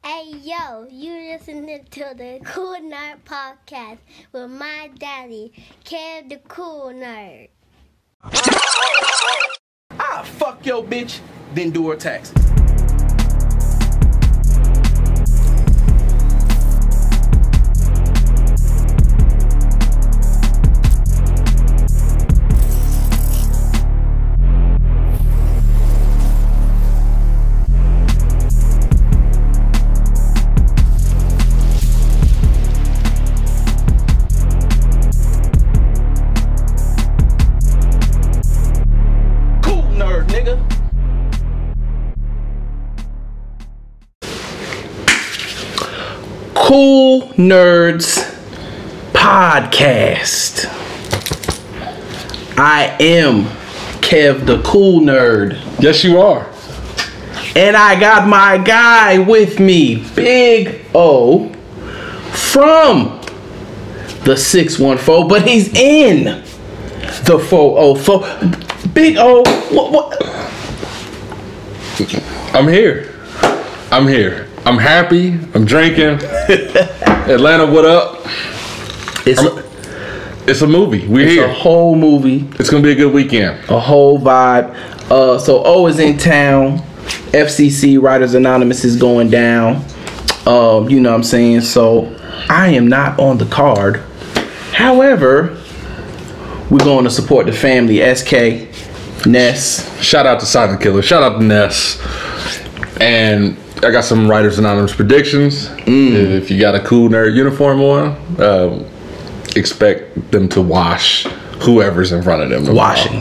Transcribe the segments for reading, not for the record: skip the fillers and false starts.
Hey yo, you listening to the Cool Nerd Podcast with my daddy, Kev the Cool Nerd. Fuck your bitch, then do her taxes. Cool Nerds Podcast. I am Kev the Cool Nerd. Yes, you are. And I got my guy with me, Big O, from the 614, but he's in the 404. Big O, what? I'm here. I'm happy. I'm drinking. Atlanta, what up? It's a movie. We're here. It's a whole movie. It's gonna be a good weekend. A whole vibe. So O is in town. FCC Writers Anonymous is going down. You know what I'm saying? So I am not on the card. However, we're going to support the family. SK, Ness. Shout out to Silent Killer. Shout out to Ness. And I got some Writers Anonymous predictions. If you got a Cool Nerd uniform on, expect them to wash whoever's in front of them. Washing.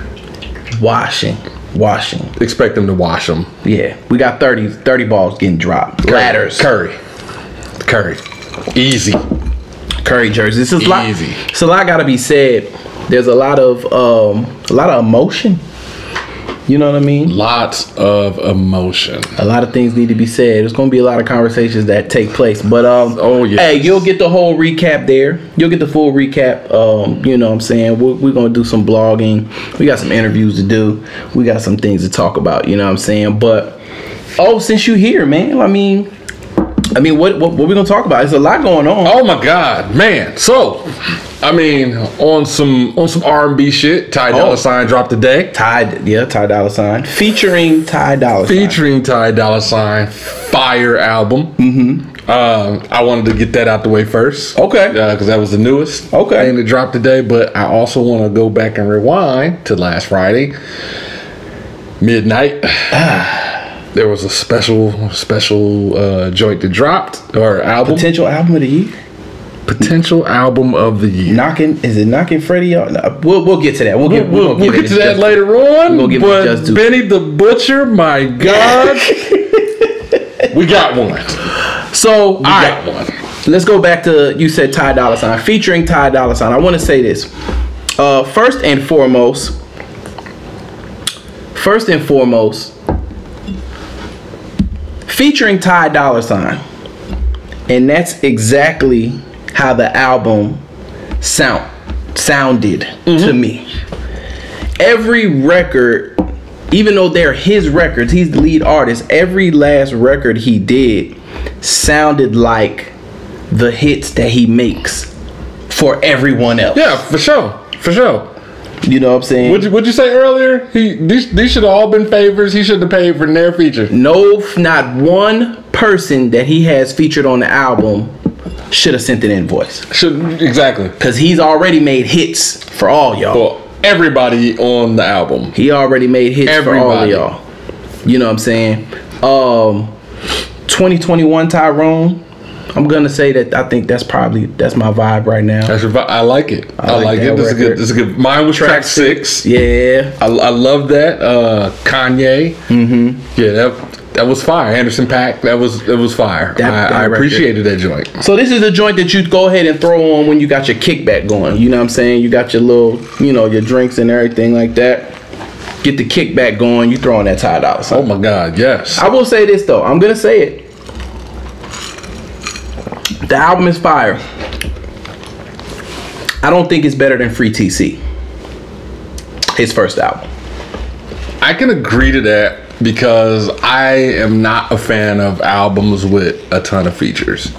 Expect them to wash them. Yeah, we got 30 balls getting dropped. Ladders. Curry. Easy. Curry jerseys. It's Easy. It's a lot got to be said. There's a lot of emotion. You know what I mean? Lots of emotion. A lot of things need to be said. There's going to be a lot of conversations that take place. But, hey, you'll get the whole recap there. You'll get the full recap. You know what I'm saying? We're going to do some blogging. We got some interviews to do. We got some things to talk about. You know what I'm saying? But, since you're here, man, I mean, what we going to talk about? There's a lot going on. Oh, my God, man. So, I mean, on some R&B shit, Ty Dolla Sign dropped today. Ty Dolla Sign. Featuring Ty Dolla Sign. Fire album. I wanted to get that out the way first. Okay. Because that was the newest thing that dropped today. But I also want to go back and rewind to last Friday. Midnight. There was a special joint that dropped, or album. Potential album of the year? Potential album of the year. Knocking Freddie out? No, we'll get to that. We'll get to that later on. We'll give but just Benny the Butcher, my God. We got one. So, got one. Let's go back to, you said Ty Dolla Sign. Featuring Ty Dolla Sign. I want to say this. First and foremost, featuring Ty Dolla Sign. And that's exactly how the album sounded to me. Every record, even though they're his records, he's the lead artist, every last record he did sounded like the hits that he makes for everyone else. Yeah, for sure. You know what I'm saying? What'd you say earlier? These should have all been favors. He should have paid for their feature. No, not one person that he has featured on the album should have sent an invoice. Exactly. Because he's already made hits for all y'all. For everybody on the album. He already made hits for all of y'all. You know what I'm saying? 2021 Tyrone. I'm gonna say that I think that's my vibe right now. I like it. I like it. This is good. Mine was track 6. Yeah. I love that. Kanye. Yeah, that was fire. Anderson .Paak. It was fire. I appreciated that joint. So this is a joint that you go ahead and throw on when you got your kickback going. You know what I'm saying? You got your little, your drinks and everything like that. Get the kickback going. You throw on that Ty Dolla Sign. Oh my God, yes. I will say this though. I'm gonna say it. The album is fire. I don't think it's better than Free TC. His first album. I can agree to that. because I am not a fan of albums with a ton of features.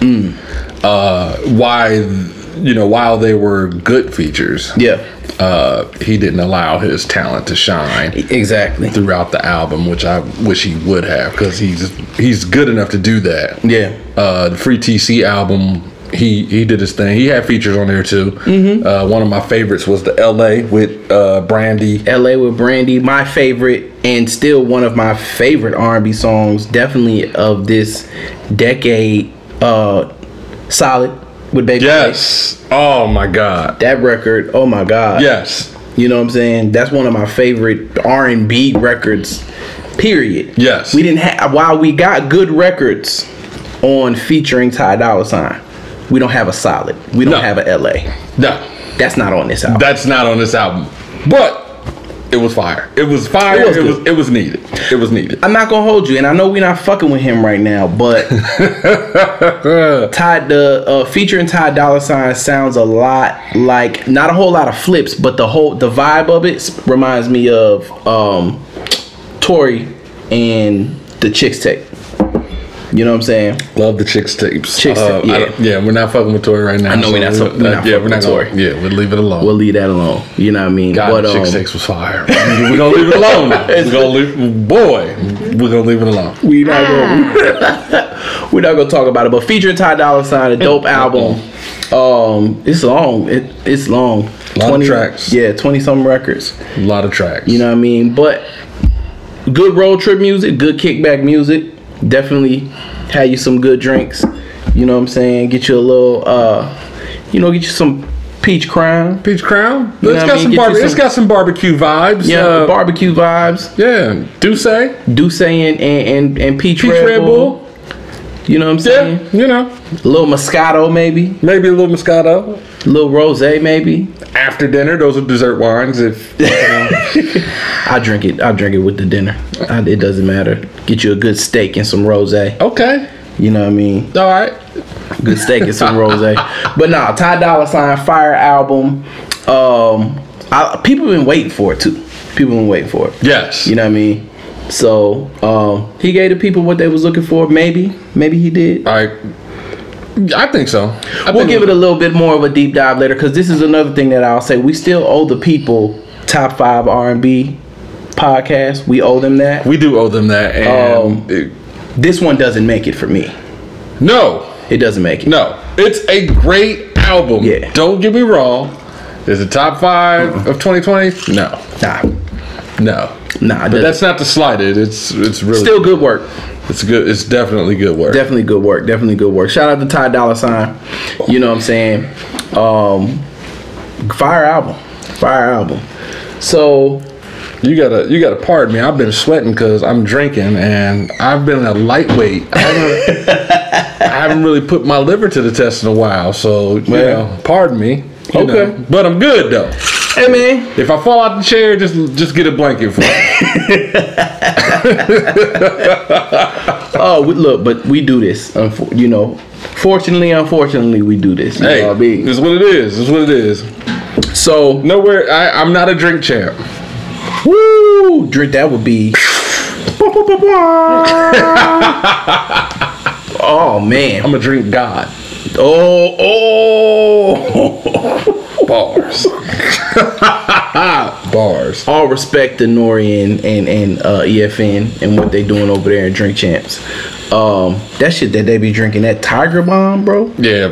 While they were good features, he didn't allow his talent to shine exactly throughout the album, which I wish he would have, because he's good enough to do that. The Free TC album, he did his thing. He had features on there too. One of my favorites was the LA with Brandy. LA with Brandy, my favorite, and still one of my favorite R&B songs, definitely of this decade. Solid with Baby. Yes. Oh my God. That record. Oh my God. Yes. You know what I'm saying? That's one of my favorite R&B records. Period. Yes. We didn't have, while we got good records on featuring Ty Dolla $ign, we don't have a Solid. We don't have a LA. No. That's not on this album. That's not on this album. But it was fire. It was fire. It was needed. It was needed. I'm not gonna hold you, and I know we're not fucking with him right now, but featuring Ty Dolla $ign sounds a lot like, not a whole lot of flips, but the vibe of it reminds me of Tory and the Chicks tape. You know what I'm saying? Love the Chicks tapes. Yeah, we're not fucking with Tory right now. I know we're not fucking with Tory. Yeah, we'll leave it alone. We'll leave that alone. You know what I mean? God, the Chicks tapes was fire. We're gonna leave it alone. We're gonna leave it alone. We're not gonna talk about it. But featuring Ty Dolla $ign, a dope album. It's long. It's long. A lot of tracks. Yeah, 20-something records. A lot of tracks. You know what I mean? But good road trip music, good kickback music. Definitely had you some good drinks. You know what I'm saying? Get you a little, get you some Peach Crown. Peach Crown? It's got some barbecue vibes. Yeah, barbecue vibes. Yeah. Douce and Peach Red Bull. You know what I'm saying? Yeah, a little Moscato maybe. Maybe a little Moscato. A little Rosé maybe. After dinner, those are dessert wines. I drink it with the dinner. It doesn't matter. Get you a good steak and some rosé. Okay. You know what I mean? All right. Good steak and some rosé. But nah, Ty Dolla $ign, fire album. People been waiting for it too. Yes. You know what I mean? So he gave the people what they was looking for. Maybe he did. I think so. We'll give it a little bit more of a deep dive later, because this is another thing that I'll say. We still owe the people top 5 R&B podcasts. We owe them that. We do owe them that. And this one doesn't make it for me. No. It doesn't make it. No. It's a great album. Yeah. Don't get me wrong. Is it top 5 of 2020? No. Nah. But that's not to slight it. It's really still good work. It's good. It's definitely good work. Definitely good work. Shout out to Ty Dolla $ign. You know what I'm saying? Fire album. So you gotta pardon me. I've been sweating because I'm drinking, and I've been a lightweight. I haven't really put my liver to the test in a while. So pardon me. You know. But I'm good though. Hey man, if I fall out the chair, just get a blanket for me. Look, but we do this. Fortunately, unfortunately, we do this. Hey, this is what it is. So nowhere. I'm not a drink champ. Woo! Drink that would be. Oh man, I'm a drink god. Bars. Bars. All respect to Nori and EFN and what they doing over there in Drink Champs. That shit that they be drinking, that Tiger Bomb, bro. Yeah.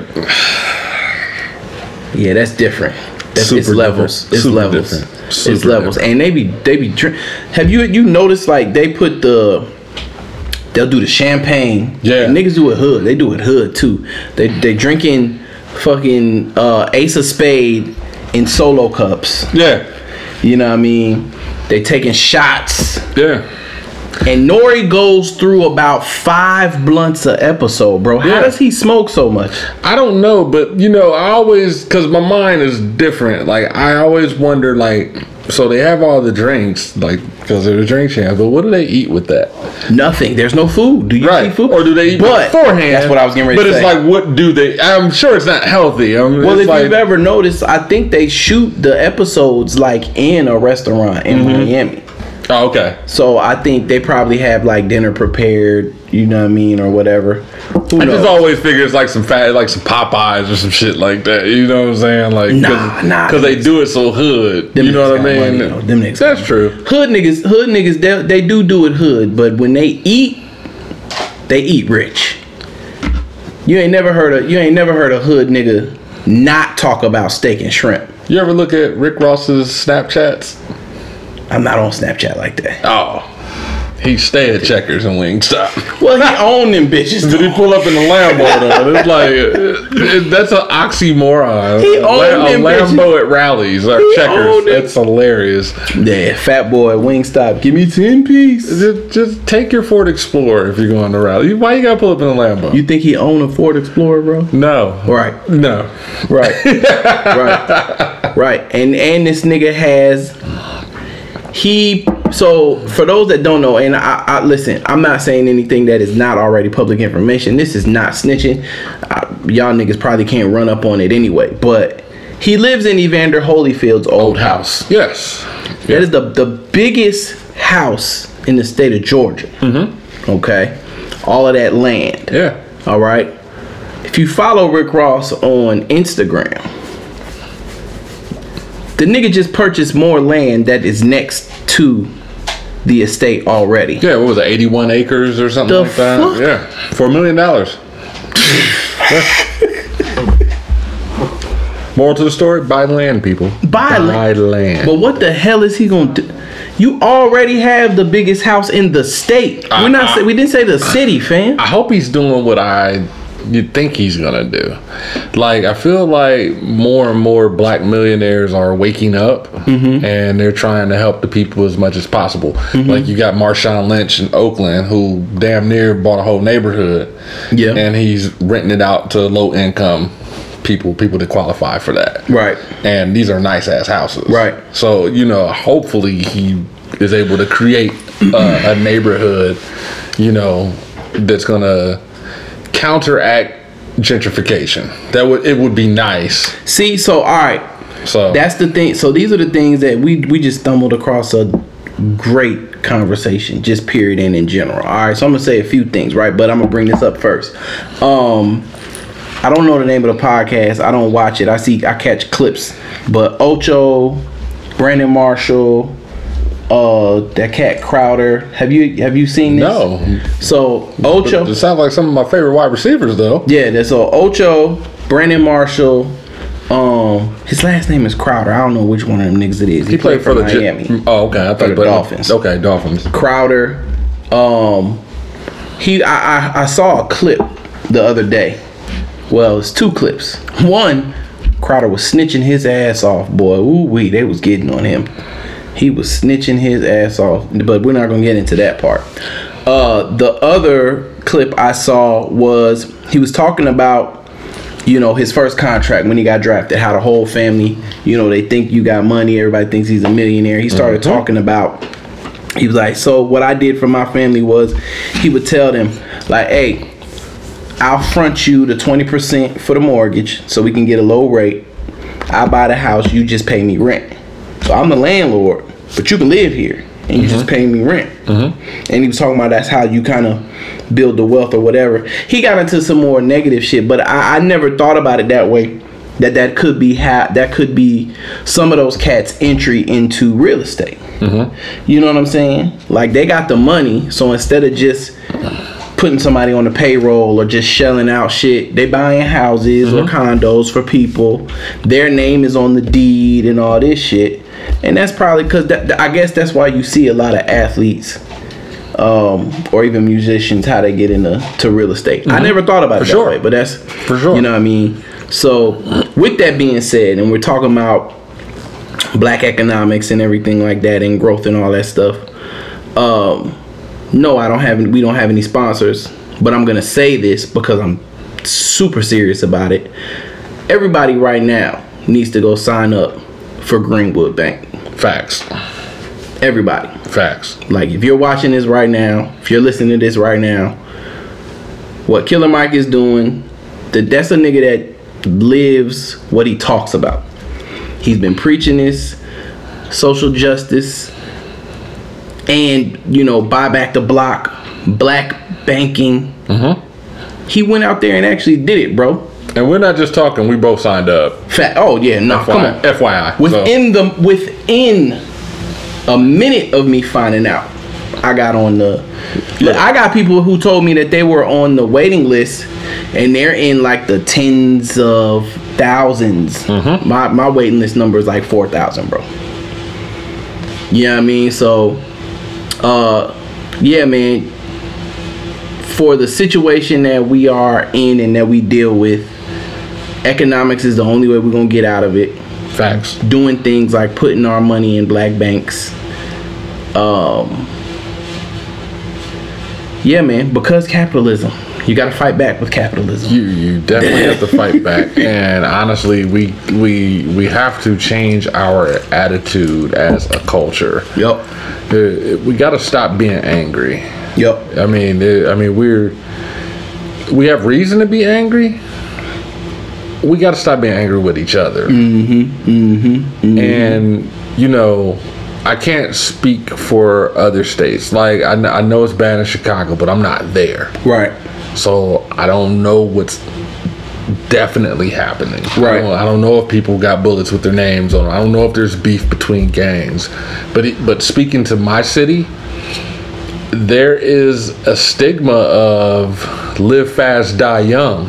Yeah, that's different. It's levels. It's Super levels. Different. It's levels. And they be drink. Have you noticed, like, they put they'll do the champagne. Yeah. Niggas do it hood. They do it hood too. They drinking fucking Ace of Spade in solo cups. Yeah. You know what I mean? They taking shots. Yeah. And Nori goes through about 5 blunts a episode, bro. How does he smoke so much? I don't know, but I always, because my mind is different. Like, I always wonder, like, so they have all the drinks, like, because they're the drink champ, but what do they eat with that? Nothing. There's no food. Do you see food? Or do they eat beforehand? That's what I was getting ready to say. But it's like, what do they? I'm sure it's not healthy. Well, if you've ever noticed, I think they shoot the episodes like in a restaurant in Miami. Oh, okay. So I think they probably have like dinner prepared, you know what I mean, or whatever. Who I knows? just always figure it's like some Popeyes or some shit like that. You know what I'm saying? Like, because they do it so hood. Them you know what I niggas got mean? money, though. Them niggas That's got true. Hood niggas, they do it hood, but when they eat rich. You ain't never heard a hood nigga not talk about steak and shrimp. You ever look at Rick Ross's Snapchats? I'm not on Snapchat like that. Oh. He stay at Checkers and Wingstop. Well, he owned them bitches. Did he pull up in the Lambo though? It's like that's an oxymoron. He owned them Lambo bitches. at rallies or He Checkers. owned them. That's hilarious. Yeah, fat boy Wingstop. Give me 10 piece. Just take your Ford Explorer if you're going to rally. Why you gotta pull up in a Lambo? You think he owned a Ford Explorer, bro? No. Right. No. Right. Right. And this nigga has so for those that don't know, and I listen, I'm not saying anything that is not already public information. This is not snitching. Y'all niggas probably can't run up on it anyway. But he lives in Evander Holyfield's old house. Yes. That is the biggest house in the state of Georgia. Mm-hmm. Okay. All of that land. Yeah. All right. If you follow Rick Ross on Instagram, the nigga just purchased more land that is next to the estate already. Yeah, what was it, 81 acres or something The like that? fuck? Yeah, $4 million. Moral to the story: buy land, people. Buy land. But what the hell is he gonna do? You already have the biggest house in the state. We didn't say the city, fam. I hope he's doing what you think he's gonna do. Like, I feel like more and more black millionaires are waking up, and they're trying to help the people as much as possible. Like, you got Marshawn Lynch in Oakland, who damn near bought a whole neighborhood. Yeah. And he's renting it out to low income people that qualify for that. Right. And these are nice ass houses. Right. So, hopefully he is able to create a neighborhood, that's gonna counteract gentrification. It would be nice. See, so all right. So That's the thing. So these are the things that we just stumbled across a great conversation, just period and in general. All right, so I'm gonna say a few things, right? But I'm gonna bring this up first. I don't know the name of the podcast. I don't watch it. I catch clips. But Ocho, Brandon Marshall, that cat Crowder. Have you seen this? No. So Ocho. It sounds like some of my favorite wide receivers, though. Yeah, that's so Ocho, Brandon Marshall. His last name is Crowder. I don't know which one of them niggas it is. He played for Miami. Oh, okay. I thought the Dolphins. Okay, Dolphins. Crowder. I saw a clip the other day. Well, it's two clips. One, Crowder was snitching his ass off, boy. Ooh wee, they was getting on him. He was snitching his ass off, but we're not gonna get into that part. The other clip I saw was he was talking about, his first contract when he got drafted, how the whole family, they think you got money, everybody thinks he's a millionaire. He started talking about, he was like, so what I did for my family was, he would tell them, like, hey, I'll front you the 20% for the mortgage so we can get a low rate. I buy the house, you just pay me rent. So I'm the landlord, but you can live here and you just pay me rent. And he was talking about that's how you kind of build the wealth or whatever. He got into some more negative shit, but I never thought about it that way. That could be some of those cats' entry into real estate. You know what I'm saying? Like, they got the money, so instead of just putting somebody on the payroll or just shelling out shit, they buying houses or condos for people. Their name is on the deed and all this shit. And that's probably because I guess that's why you see a lot of athletes or even musicians, how they get into real estate. I never thought about it that way, but that's for sure. You know what I mean? So with that being said, and we're talking about black economics and everything like that and growth and all that stuff, no, we don't have any sponsors, but I'm going to say this because I'm super serious about it. Everybody right now needs to go sign up for Greenwood Bank. Facts. Everybody. Facts. Like, if you're watching this right now, if you're listening to this right now, what Killer Mike is doing, that's a nigga that lives what he talks about. He's been preaching this social justice and buy back the block, black banking. He went out there and actually did it, bro. And we're not just talking. We both signed up. Oh yeah, no, come on. FYI. Within a minute of me finding out, I got on the. I got people who told me that they were on the waiting list, and they're in like the tens of thousands. My waiting list number is like 4,000, bro. You know what I mean? So, yeah, man. For the situation that we are in and that we deal with, economics is the only way we're gonna get out of it. Facts. Doing things like putting our money in black banks. Yeah, man. Because capitalism, you got to fight back with capitalism. You definitely have to fight back. And honestly, we have to change our attitude as a culture. Yep. We got to stop being angry. Yep. I mean, we have reason to be angry. We got to stop being angry with each other. And I can't speak for other states. Like I know it's bad in Chicago, but I'm not there. Right. So I don't know what's definitely happening. Right. I don't know if people got bullets with their names on. I don't know if there's beef between gangs. But speaking to my city, there is a stigma of live fast, die young.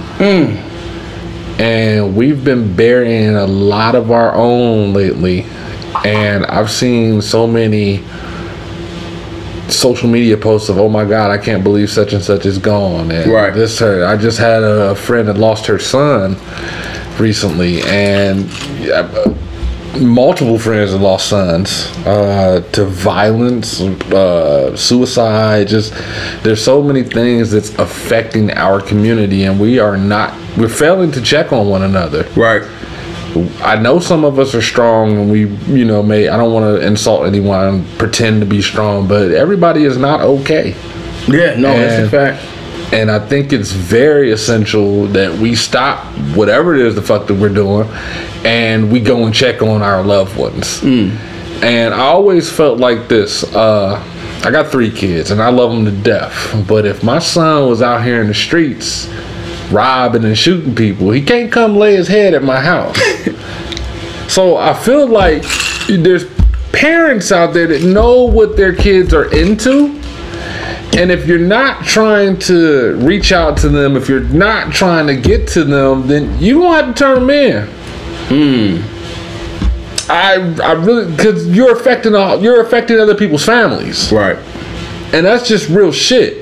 And we've been burying a lot of our own lately. And I've seen so many social media posts of, oh my God, I can't believe such and such is gone. And right. I just had a friend that lost her son recently, and multiple friends have lost sons to violence, suicide. Just there's so many things that's affecting our community, and we're failing to check on one another. Right. I know some of us are strong, and we, I don't want to insult anyone and pretend to be strong, but everybody is not okay. Yeah, no, that's a fact. And I think it's very essential that we stop whatever it is the fuck that we're doing, and we go and check on our loved ones. And I always felt like this. I got 3 kids, and I love them to death. But if my son was out here in the streets robbing and shooting people, he can't come lay his head at my house. So I feel like there's parents out there that know what their kids are into, and if you're not trying to reach out to them, if you're not trying to get to them, then you don't have to turn them in. I really, because you're affecting other people's families, right? And that's just real shit.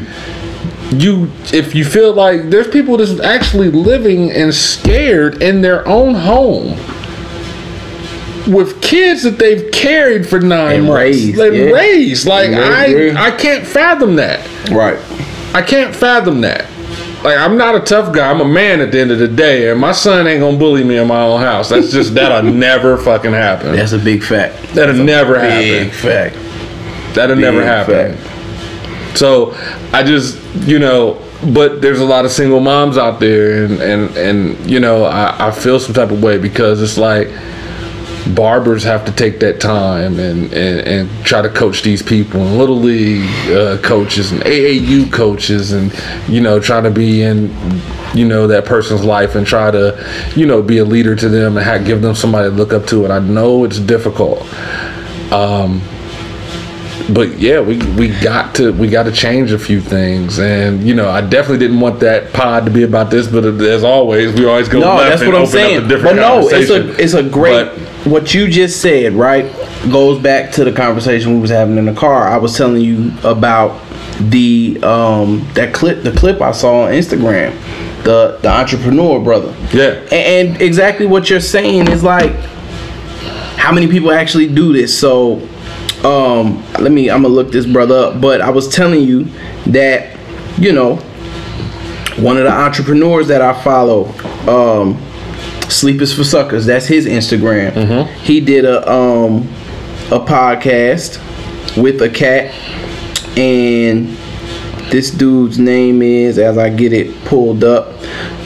If you feel like there's people that's actually living and scared in their own home with kids that they've carried for 9 months, raised. Like I can't fathom that. Right. I can't fathom that. Like, I'm not a tough guy. I'm a man at the end of the day, and my son ain't gonna bully me in my own house. That'll never fucking happen. That's a big fact. That'll never happen. Big fact. That'll never happen. So I just, but there's a lot of single moms out there, and I feel some type of way, because it's like barbers have to take that time and try to coach these people, and little league coaches and AAU coaches, and trying to be in that person's life and try to be a leader to them and give them somebody to look up to. And I know it's difficult. But yeah, we got to change a few things, and I definitely didn't want that pod to be about this, but as always, we always go left. That's what I'm saying. But no, it's a great. What you just said, right, goes back to the conversation we was having in the car. I was telling you about the clip I saw on Instagram, the entrepreneur brother. Yeah, and exactly what you're saying is like, how many people actually do this? So. I'm gonna look this brother up, but I was telling you that, one of the entrepreneurs that I follow, Sleep is for Suckers, that's his Instagram. He did a podcast with a cat, and this dude's name is, as I get it pulled up,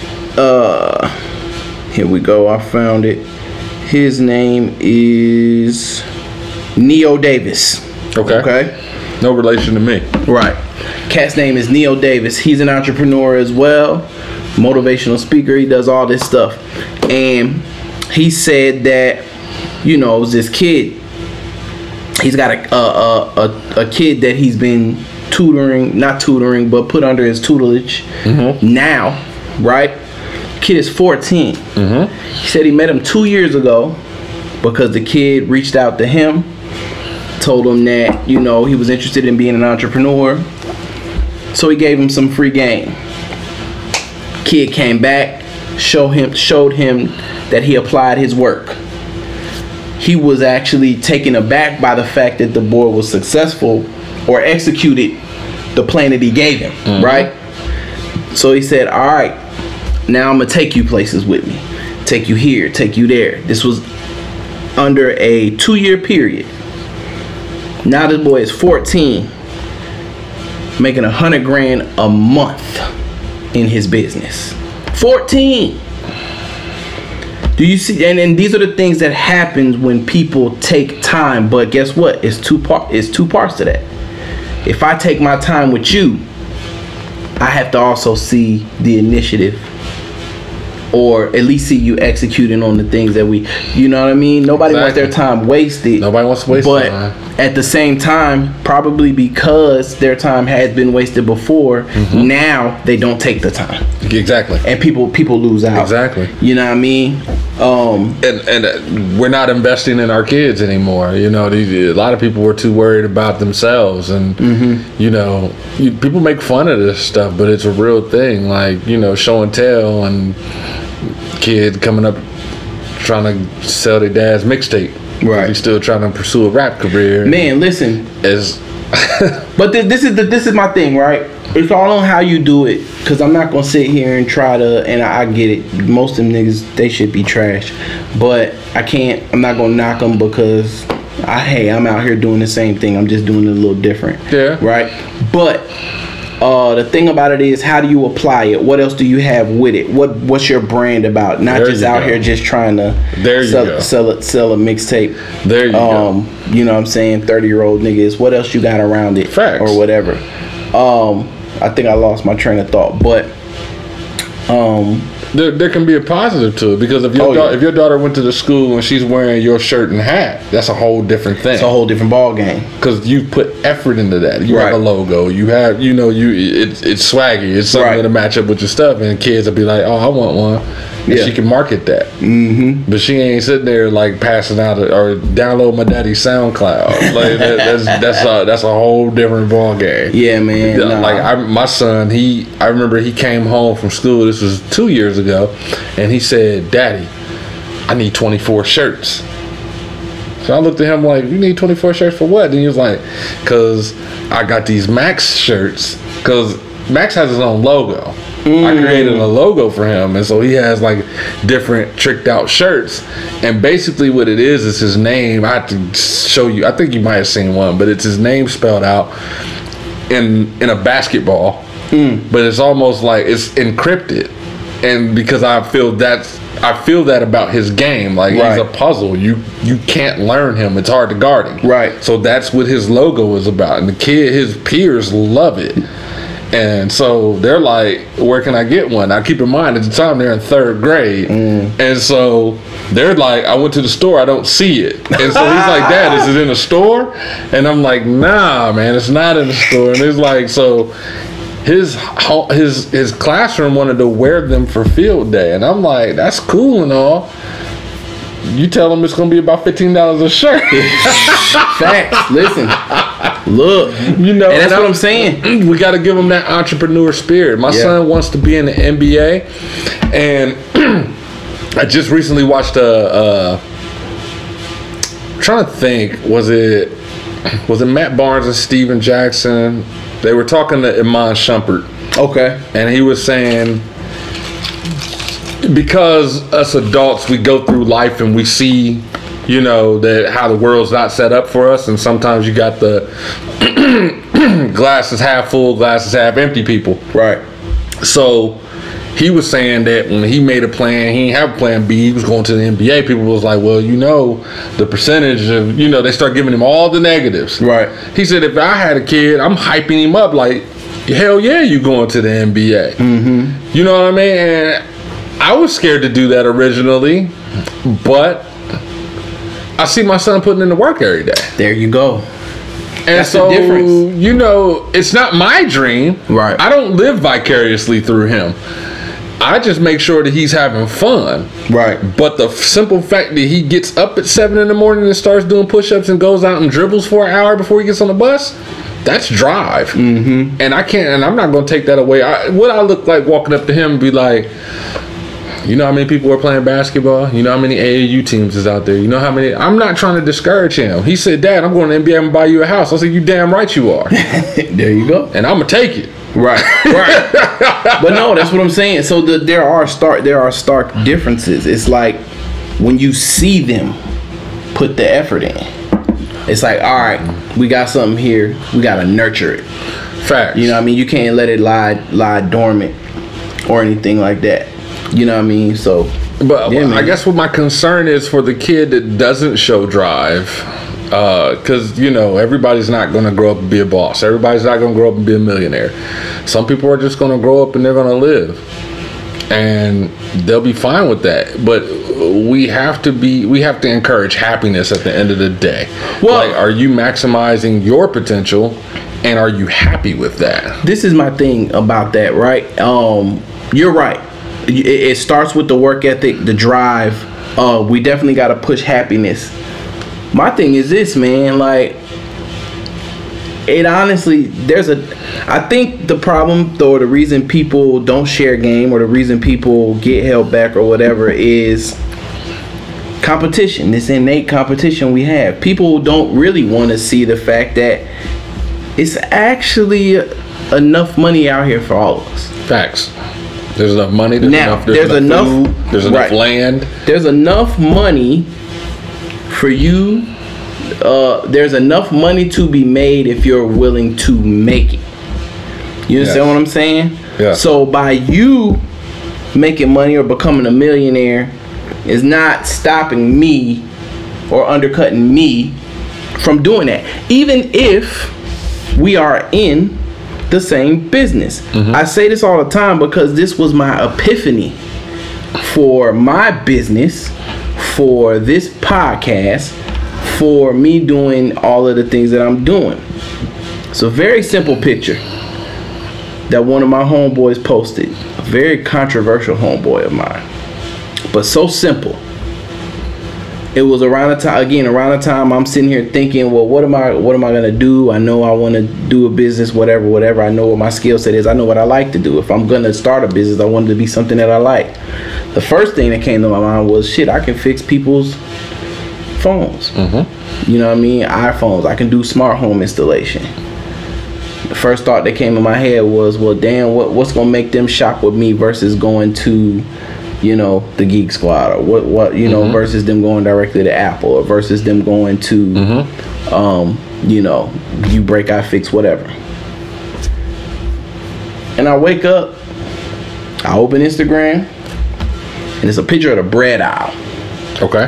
here we go, I found it. His name is Neo Davis. No relation to me. Right. Cat's name is Neil Davis. He's an entrepreneur as well. Motivational speaker. He does all this stuff. And he said that, you know, it was this kid. He's got a kid that he's been not tutoring, but put under his tutelage now, right? Kid is 14. He said he met him 2 years ago because the kid reached out to him, told him that, you know, he was interested in being an entrepreneur. So he gave him some free game. Kid came back, showed him that he applied his work. He was actually taken aback by the fact that the boy was successful or executed the plan that he gave him, right? So he said, all right, now I'm gonna take you places with me. Take you here, take you there. This was under a 2-year period. Now this boy is 14, making $100,000 a month in his business. 14. Do you see? And these are the things that happens when people take time. But guess what? It's two parts to that. If I take my time with you, I have to also see the initiative, or at least see you executing on the things that we, you know what I mean? Nobody wants their time wasted. Nobody wants to waste But time. at the same time, probably because their time has been wasted before, now they don't take the time. Exactly. And people lose out. Exactly. You know what I mean? And we're not investing in our kids anymore. You know, a lot of people were too worried about themselves, and you know, people make fun of this stuff, but it's a real thing. Like, you know, show and tell, and kid coming up trying to sell their dad's mixtape. Right. He's still trying to pursue a rap career. Man, listen. But this is my thing, right? It's all on how you do it. Cause I'm not gonna sit here and try to. And I get it. Most of them niggas, they should be trash. But I'm not gonna knock them because I'm out here doing the same thing. I'm just doing it a little different. Yeah. Right. But the thing about it is, how do you apply it? What else do you have with it? What's your brand about? Not just out here just trying to sell a mixtape. There you go. You know what I'm saying? 30-year-old niggas. What else you got around it? Facts. Or whatever. I think I lost my train of thought, but there can be a positive to it, because if your daughter went to the school and she's wearing your shirt and hat, that's a whole different thing. It's a whole different ball game. Because you put effort into that. You have a logo. You have, you know, it's swaggy. It's something to match up with your stuff, and kids will be like, "Oh, I want one." And she can market that. But she ain't sitting there like passing out or download my daddy's SoundCloud. Like that's a whole different ball game. Yeah, man. Like my son, I remember he came home from school. This was 2 years ago, and he said, "Daddy, I need 24 shirts." So I looked at him like, "You need 24 shirts for what?" And he was like, "Cause I got these Max shirts. Cause Max has his own logo. I created a logo for him, and so he has like different tricked out shirts. And basically, what it is his name. I have to show you. I think you might have seen one, but it's his name spelled out in a basketball. But it's almost like it's encrypted, and because I feel that about his game. Like he's a puzzle. You can't learn him. It's hard to guard him. Right. So that's what his logo is about, and his peers love it. And so they're like, "Where can I get one?" Now keep in mind at the time they're in 3rd grade, and so they're like, "I went to the store, I don't see it." And so he's like, "Dad, is it in the store?" And I'm like, "Nah, man, it's not in the store." And it's like, so his classroom wanted to wear them for field day, and I'm like, "That's cool and all. You tell them it's gonna be about $15 a shirt." Facts. Listen. Look, you know, and that's what I'm saying. We got to give him that entrepreneur spirit. My son wants to be in the NBA, and I just recently watched I'm trying to think, was it Matt Barnes and Steven Jackson? They were talking to Iman Shumpert. Okay. And he was saying, because us adults, we go through life and we see, you know, that how the world's not set up for us, and sometimes you got the glass is half full, glass is half empty people. Right. So he was saying that when he made a plan, he didn't have a plan B. He was going to the NBA. People was like, well, the percentage of, they start giving him all the negatives. Right. He said, if I had a kid, I'm hyping him up like, hell yeah, you going to the NBA. Mm-hmm. You know what I mean? And I was scared to do that originally, but I see my son putting in the work every day. There you go. And That's so, the difference. it's not my dream. Right. I don't live vicariously through him. I just make sure that he's having fun. Right. But the simple fact that he gets up at 7 in the morning and starts doing push-ups and goes out and dribbles for an hour before he gets on the bus, that's drive. Mm-hmm. And I'm not going to take that away. What I look like walking up to him and be like, you know how many people are playing basketball? You know how many AAU teams is out there? You know how many? I'm not trying to discourage him. He said, Dad, I'm going to the NBA. I'm going to buy you a house. I said, you damn right you are. There you go. And I'm going to take it. Right. But no, that's what I'm saying. So there are stark differences. It's like when you see them put the effort in, it's like, all right, we got something here. We got to nurture it. Facts. You know what I mean? You can't let it lie dormant or anything like that. You know what I mean? So, but yeah, I guess what my concern is for the kid that doesn't show drive, because everybody's not going to grow up and be a boss. Everybody's not going to grow up and be a millionaire. Some people are just going to grow up and they're going to live, and they'll be fine with that. But we have to encourage happiness at the end of the day. Well, are you maximizing your potential, and are you happy with that? This is my thing about that, right? You're right. It starts with the work ethic, the drive. We definitely got to push happiness. My thing is this, man, like, it honestly, I think the problem, though, the reason people don't share game or the reason people get held back or whatever is competition, this innate competition we have. People don't really want to see the fact that it's actually enough money out here for all of us. Facts. There's enough money. There's enough food, there's enough land. There's enough money for you. There's enough money to be made if you're willing to make it. You understand what I'm saying? Yeah. So by you making money or becoming a millionaire is not stopping me or undercutting me from doing that. Even if we are in the same business. Mm-hmm. I say this all the time because this was my epiphany for my business, for this podcast, for me doing all of the things that I'm doing. It's a very simple picture that one of my homeboys posted. A very controversial homeboy of mine, but so simple. It was around the time I'm sitting here thinking, well, what am I gonna do? I know I want to do a business, whatever. I know what my skill set is. I know what I like to do. If I'm gonna start a business, I want it to be something that I like. The first thing that came to my mind was, shit, I can fix people's phones. Mm-hmm. You know what I mean? iPhones. I can do smart home installation. The first thought that came in my head was, well, damn, what's gonna make them shop with me versus going to, the Geek Squad, or what mm-hmm. versus them going directly to Apple, or versus them going to, mm-hmm. You Break, I Fix, whatever. And I wake up, I open Instagram, and it's a picture of the bread aisle. Okay.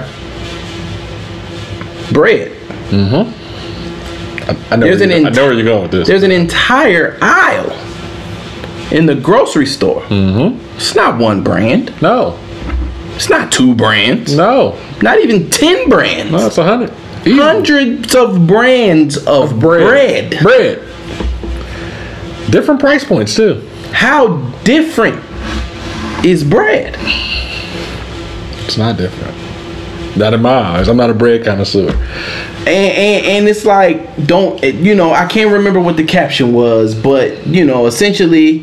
Bread. Mm-hmm. I know where you're going with this. There's an entire aisle in the grocery store. Mm-hmm. It's not one brand. No. It's not 2 brands. No. Not even 10 brands. No, it's 100. Easy. Hundreds of brands of bread. Bread. Different price points too. How different is bread? It's not different. Not in my eyes. I'm not a bread connoisseur. And it's like, I can't remember what the caption was, but essentially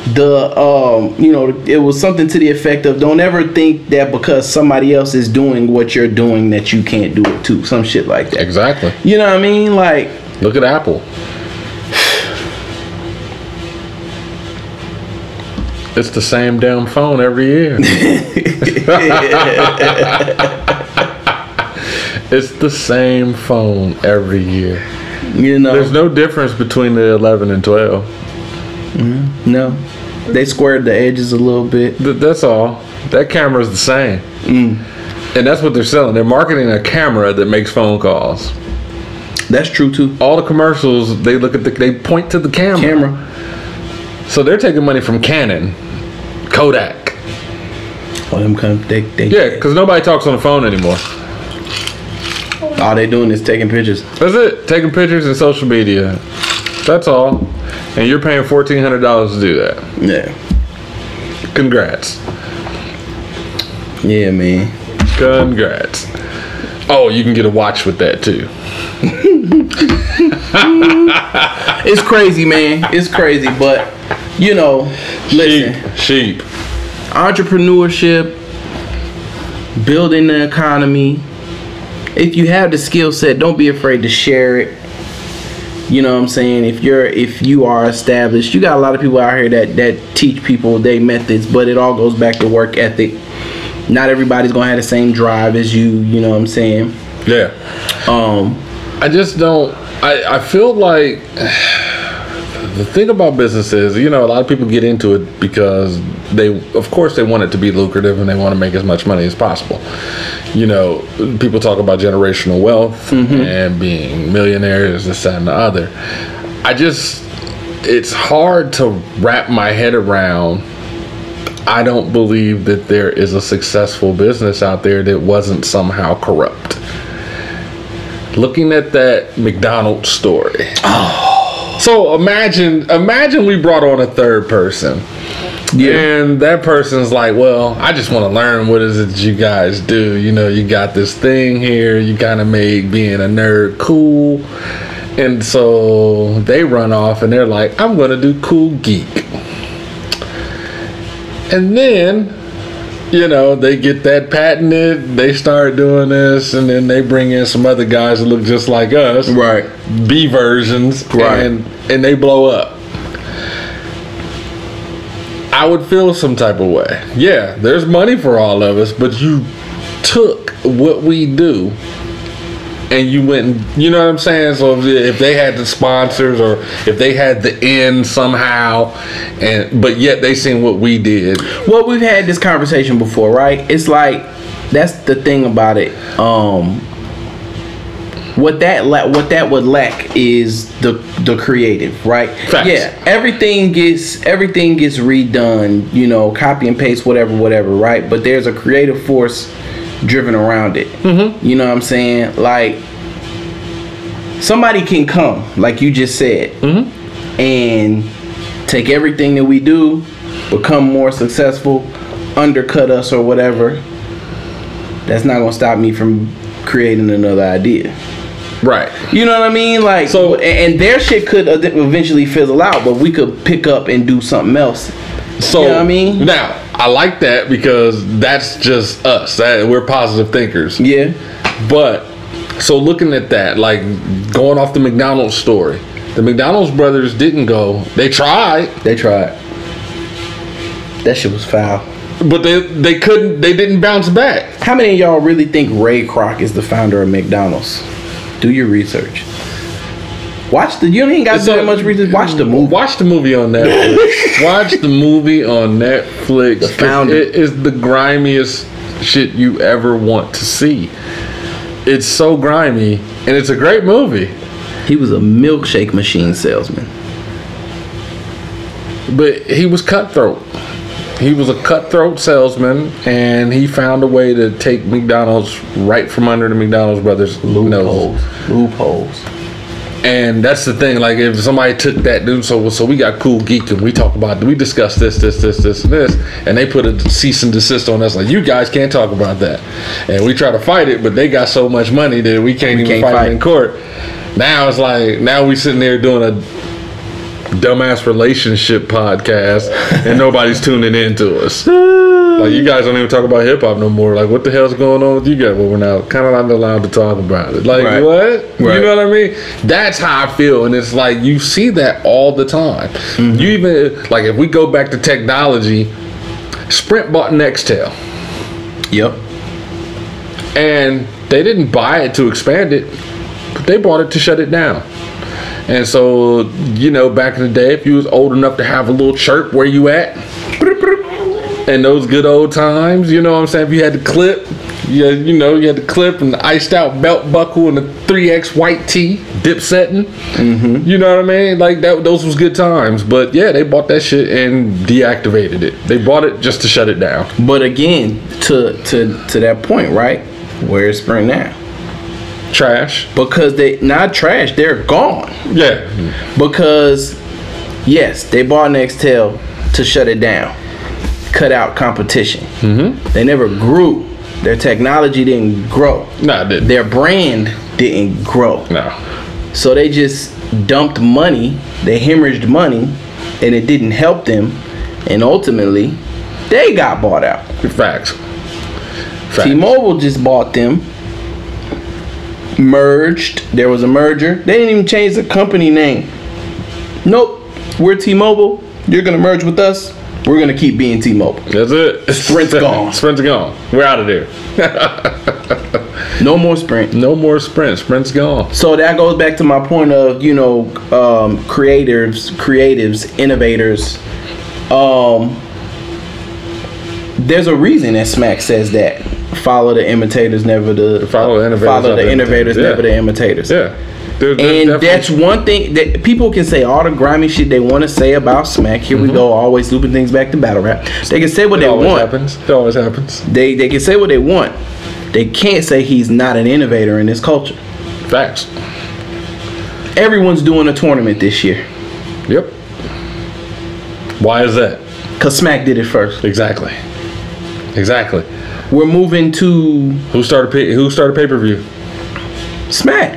it was something to the effect of, don't ever think that because somebody else is doing what you're doing that you can't do it too. Some shit like that. Exactly. You know what I mean? Like, look at Apple. It's the same damn phone every year. It's the same phone every year. There's no difference between the 11 and 12. Mm-hmm. No. They squared the edges a little bit. That's all. That camera is the same. And that's what they're selling. They're marketing a camera that makes phone calls. That's true too. All the commercials, they point to the camera. So they're taking money from Canon, Kodak. Oh, them yeah, because nobody talks on the phone anymore. All they doing is taking pictures. That's it. Taking pictures and social media. That's all. And you're paying $1,400 to do that. Yeah. Congrats. Yeah, man. Congrats. Oh, you can get a watch with that too. It's crazy, man. It's crazy, but you know, listen. Sheep. Entrepreneurship, building the economy. If you have the skill set, don't be afraid to share it. You know what I'm saying? If you are established, you got a lot of people out here that teach people their methods, but it all goes back to work ethic. Not everybody's gonna have the same drive as you. You know what I'm saying? Yeah. I just don't. I feel like the thing about business is, you know, a lot of people get into it because of course they want it to be lucrative and they want to make as much money as possible. You know, people talk about generational wealth and being millionaires, this, that, and the other. It's hard to wrap my head around. I don't believe that there is a successful business out there that wasn't somehow corrupt. Looking at that McDonald's story. Oh. So imagine we brought on a third person. Yeah. And that person's like, well, I just want to learn what is it that you guys do. You know, you got this thing here. You kind of make being a nerd cool. And so they run off and they're like, I'm going to do Cool Geek. And then, you know, they get that patented. They start doing this. And then they bring in some other guys that look just like us. Right. B versions. Right. And they blow up. I would feel some type of way. Yeah, there's money for all of us, but you took what we do and you went and, you know what I'm saying? So if they had the sponsors or if they had the end somehow, but yet they seen what we did. Well, we've had this conversation before, right? It's like, that's the thing about it. What that would lack is the creative, right? Facts. Yeah, everything gets redone, you know, copy and paste, whatever, right? But there's a creative force driven around it. You know what I'm saying? Like, somebody can come, like you just said, and take everything that we do, become more successful, undercut us or whatever. That's not gonna stop me from creating another idea. Right. You know what I mean? Like, so, and their shit could eventually fizzle out, but we could pick up and do something else. So, you know what I mean? Now, I like that because that's just us. We're positive thinkers. Yeah. But, so looking at that, like going off the McDonald's story, the McDonald's brothers didn't go. They tried. That shit was foul. But they couldn't, they didn't bounce back. How many of y'all really think Ray Kroc is the founder of McDonald's? Do your research. You ain't got to do that much research. Watch the movie. Watch the movie on Netflix. Watch the movie on Netflix. The founder. It is the grimiest shit you ever want to see. It's so grimy, and it's a great movie. He was a milkshake machine salesman. But he was cutthroat. He was a cutthroat salesman, and he found a way to take McDonald's right from under the McDonald's brothers' noses. Loopholes. And that's the thing. Like, if somebody took that dude, so we got Cool Geek, and we discuss this, and this, and they put a cease and desist on us. Like, you guys can't talk about that. And we try to fight it, but they got so much money that we can't even fight it in court. Now it's like, now we sitting there doing a dumbass relationship podcast and nobody's tuning into us. Like, you guys don't even talk about hip hop no more. Like, what the hell's going on with you guys? Well, we're now kind of not allowed to talk about it. Like, right. What? Right. You know what I mean? That's how I feel. And it's like, you see that all the time. You even, like, if we go back to technology, Sprint bought Nextel. Yep. And they didn't buy it to expand it, but they bought it to shut it down. And so, back in the day, if you was old enough to have a little chirp where you at, and those good old times, you know what I'm saying? If you had the clip, you had the clip and the iced out belt buckle and the 3X white tee, dip setting. Mm-hmm. You know what I mean? Like those was good times. But yeah, they bought that shit and deactivated it. They bought it just to shut it down. But again, to that point, right? Where is Sprint now? Trash. Because they not trash, they're gone. Yeah. Because yes, they bought Nextel to shut it down, cut out competition. Mm-hmm. They never grew. Their technology didn't grow. No, it didn't. Their brand didn't grow. No. So they just dumped money. They hemorrhaged money, and it didn't help them. And ultimately, they got bought out. Facts. T-Mobile just bought them. Merged. There was a merger. They didn't even change the company name. Nope. We're T-Mobile. You're gonna merge with us. We're gonna keep being T-Mobile. That's it. Sprint's gone. Sprint's gone. We're out of there. No more Sprint. No more Sprint. Sprint's gone. So that goes back to my point of creatives, innovators. There's a reason that Smack says that. Follow the imitators, never the innovators, never the imitators. Yeah. And that's one thing that people can say all the grimy shit they want to say about Smack. Here we go, always looping things back to battle rap. They can say what they want. It always happens. They can say what they want. They can't say he's not an innovator in this culture. Facts. Everyone's doing a tournament this year. Yep. Why is that? Because Smack did it first. Exactly. We're moving to... Who started pay-per-view? Smack.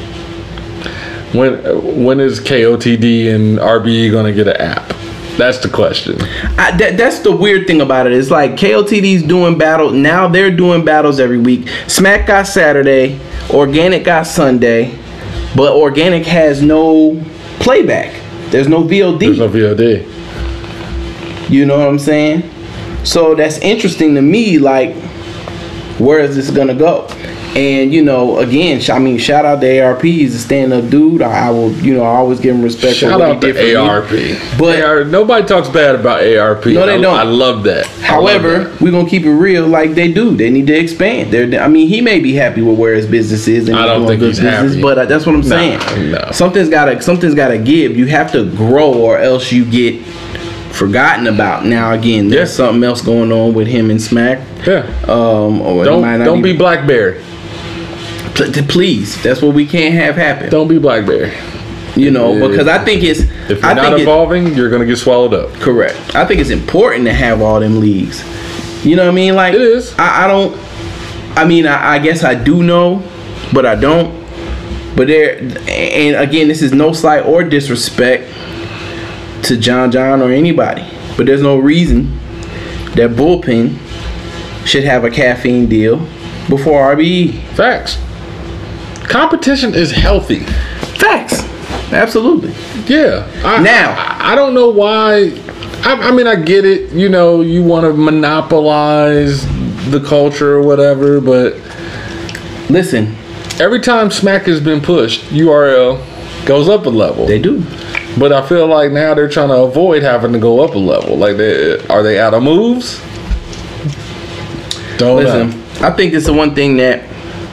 When is KOTD and RBE gonna get an app? That's the question. That's the weird thing about it. It's like KOTD's doing battle. Now they're doing battles every week. Smack got Saturday. Organic got Sunday. But Organic has no playback. There's no VOD. There's no VOD. You know what I'm saying? So that's interesting to me. Like, where is this gonna go? And again, shout out to ARP. He's a stand-up dude. I will, I always give him respect. Shout out to ARP. But nobody talks bad about ARP. No, they don't. I love that. However, we're gonna keep it real. Like they do. They need to expand. He may be happy with where his business is, and I don't think he's happy. But that's what I'm saying. No. Something's gotta give. You have to grow, or else you get forgotten about. Now again, there's something else going on with him and Smack. Yeah. Or don't be Blackberry. Please, that's what we can't have happen. Don't be Blackberry. Because I think it's... If you're not evolving, you're going to get swallowed up. Correct. I think it's important to have all them leagues. You know what I mean? Like, it is. I don't... I guess I do know, but I don't. But there... And again, this is no slight or disrespect to John or anybody. But there's no reason that Bullpen should have a caffeine deal before RBE. Facts. Competition is healthy. Facts. Absolutely. Yeah. I don't know why. I get it. You want to monopolize the culture or whatever, but listen. Every time Smack has been pushed, URL goes up a level. They do. But I feel like now they're trying to avoid having to go up a level. Like, are they out of moves? Don't know. I think it's the one thing that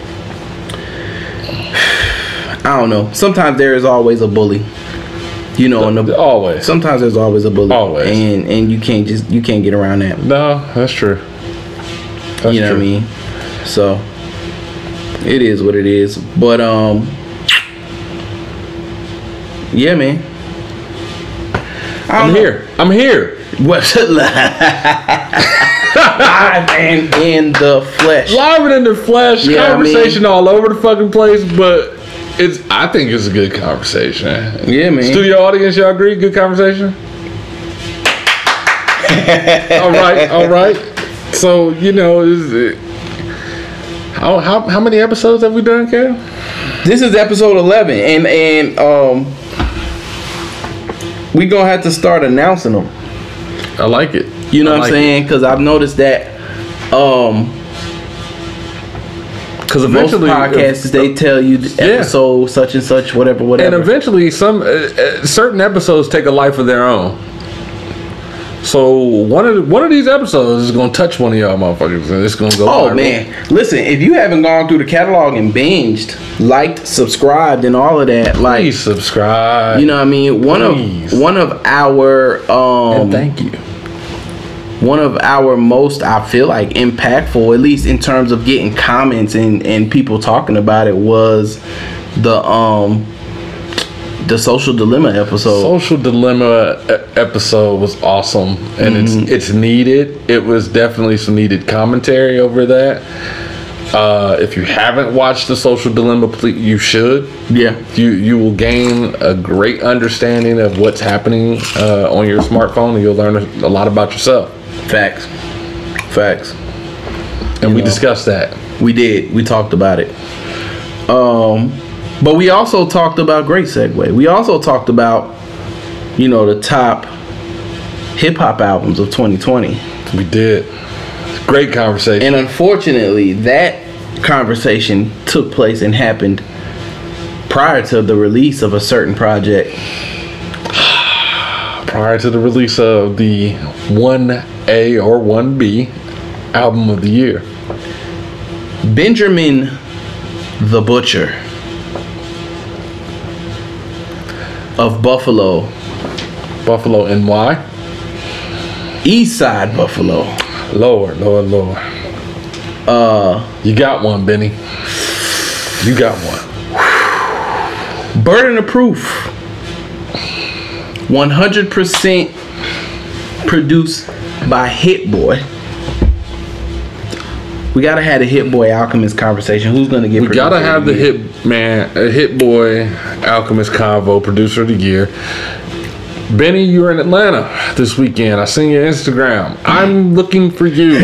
I don't know. Sometimes there is always a bully. Always. Sometimes there's always a bully. Always. And you can't get around that. No, that's true. What I mean? So it is what it is. But yeah, man. I'm here. What? Live and in the flesh. Live and in the flesh. Yeah, conversation all over the fucking place, but I think it's a good conversation. Yeah, man. Studio audience, y'all agree? Good conversation? All right. So, how many episodes have we done, Cal? This is episode 11, and we gonna have to start announcing them. I like it. You know what I'm saying? Because I've noticed that Because Most eventually, podcasts they tell you the episode such and such, whatever. and eventually, some certain episodes take a life of their own. So one of these episodes is gonna touch one of y'all motherfuckers, and it's gonna go. Oh viral. man, listen! If you haven't gone through the catalog and binged, liked, subscribed, and all of that, like, Please subscribe. you know what I mean. One of our and thank you. one of our most, I feel like, impactful, at least in terms of getting comments and people talking about it, was the Social Dilemma episode. Social Dilemma episode was awesome, and it's needed. It was definitely some needed commentary over that. If you haven't watched the Social Dilemma, please, you should. Yeah. You will gain a great understanding of what's happening on your smartphone, and you'll learn a lot about yourself. Facts. And we discussed that. We did. We talked about it. But we also talked about, great segue. We also talked about, the top hip hop albums of 2020. We did. Great conversation. And unfortunately, that conversation took place and happened prior to the release of a certain project. Prior to the release of the 1A or 1B album of the year. Benjamin the Butcher of Buffalo. Buffalo NY. East Side Buffalo. Lord. You got one, Benny. You got one. Burden of Proof. 100% produced by Hit Boy. We gotta have the Hit Boy Alchemist conversation. Who's gonna get? We gotta have the Hit Boy Alchemist Convo Producer of the Year. Benny, you're in Atlanta this weekend. I seen your Instagram. I'm looking for you.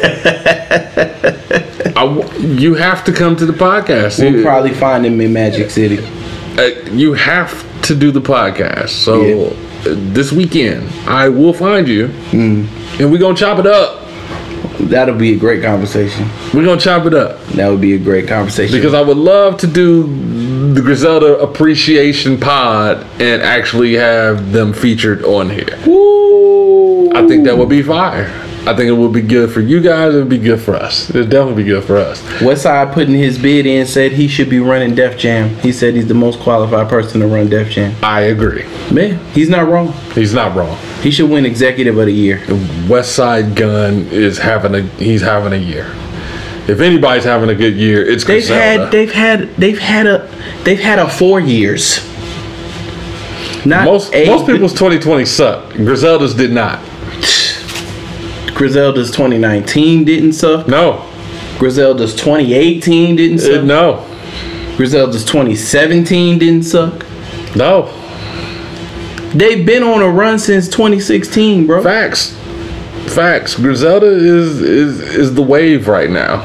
You have to come to the podcast. We'll probably find him in Magic City. You have to do the podcast. So this weekend, I will find you, and we're gonna chop it up. That'll be a great conversation. We're gonna chop it up. That would be a great conversation. Because I would love to do the Griselda Appreciation Pod and actually have them featured on here. Woo. I think that would be fire. I think it would be good for you guys. It would be good for us. It would definitely be good for us. Westside putting his bid in, said he should be running Def Jam. He said he's the most qualified person to run Def Jam. I agree. Man, he's not wrong. He's not wrong. He should win Executive of the Year. Westside Gun is having a year. If anybody's having a good year, it's Griselda. They've had a 4 years. Not most people's 2020 sucked. Griselda's did not. Griselda's 2019 didn't suck. No. Griselda's 2018 didn't suck. No. Griselda's 2017 didn't suck. No. They've been on a run since 2016, bro. Facts. Griselda is the wave right now.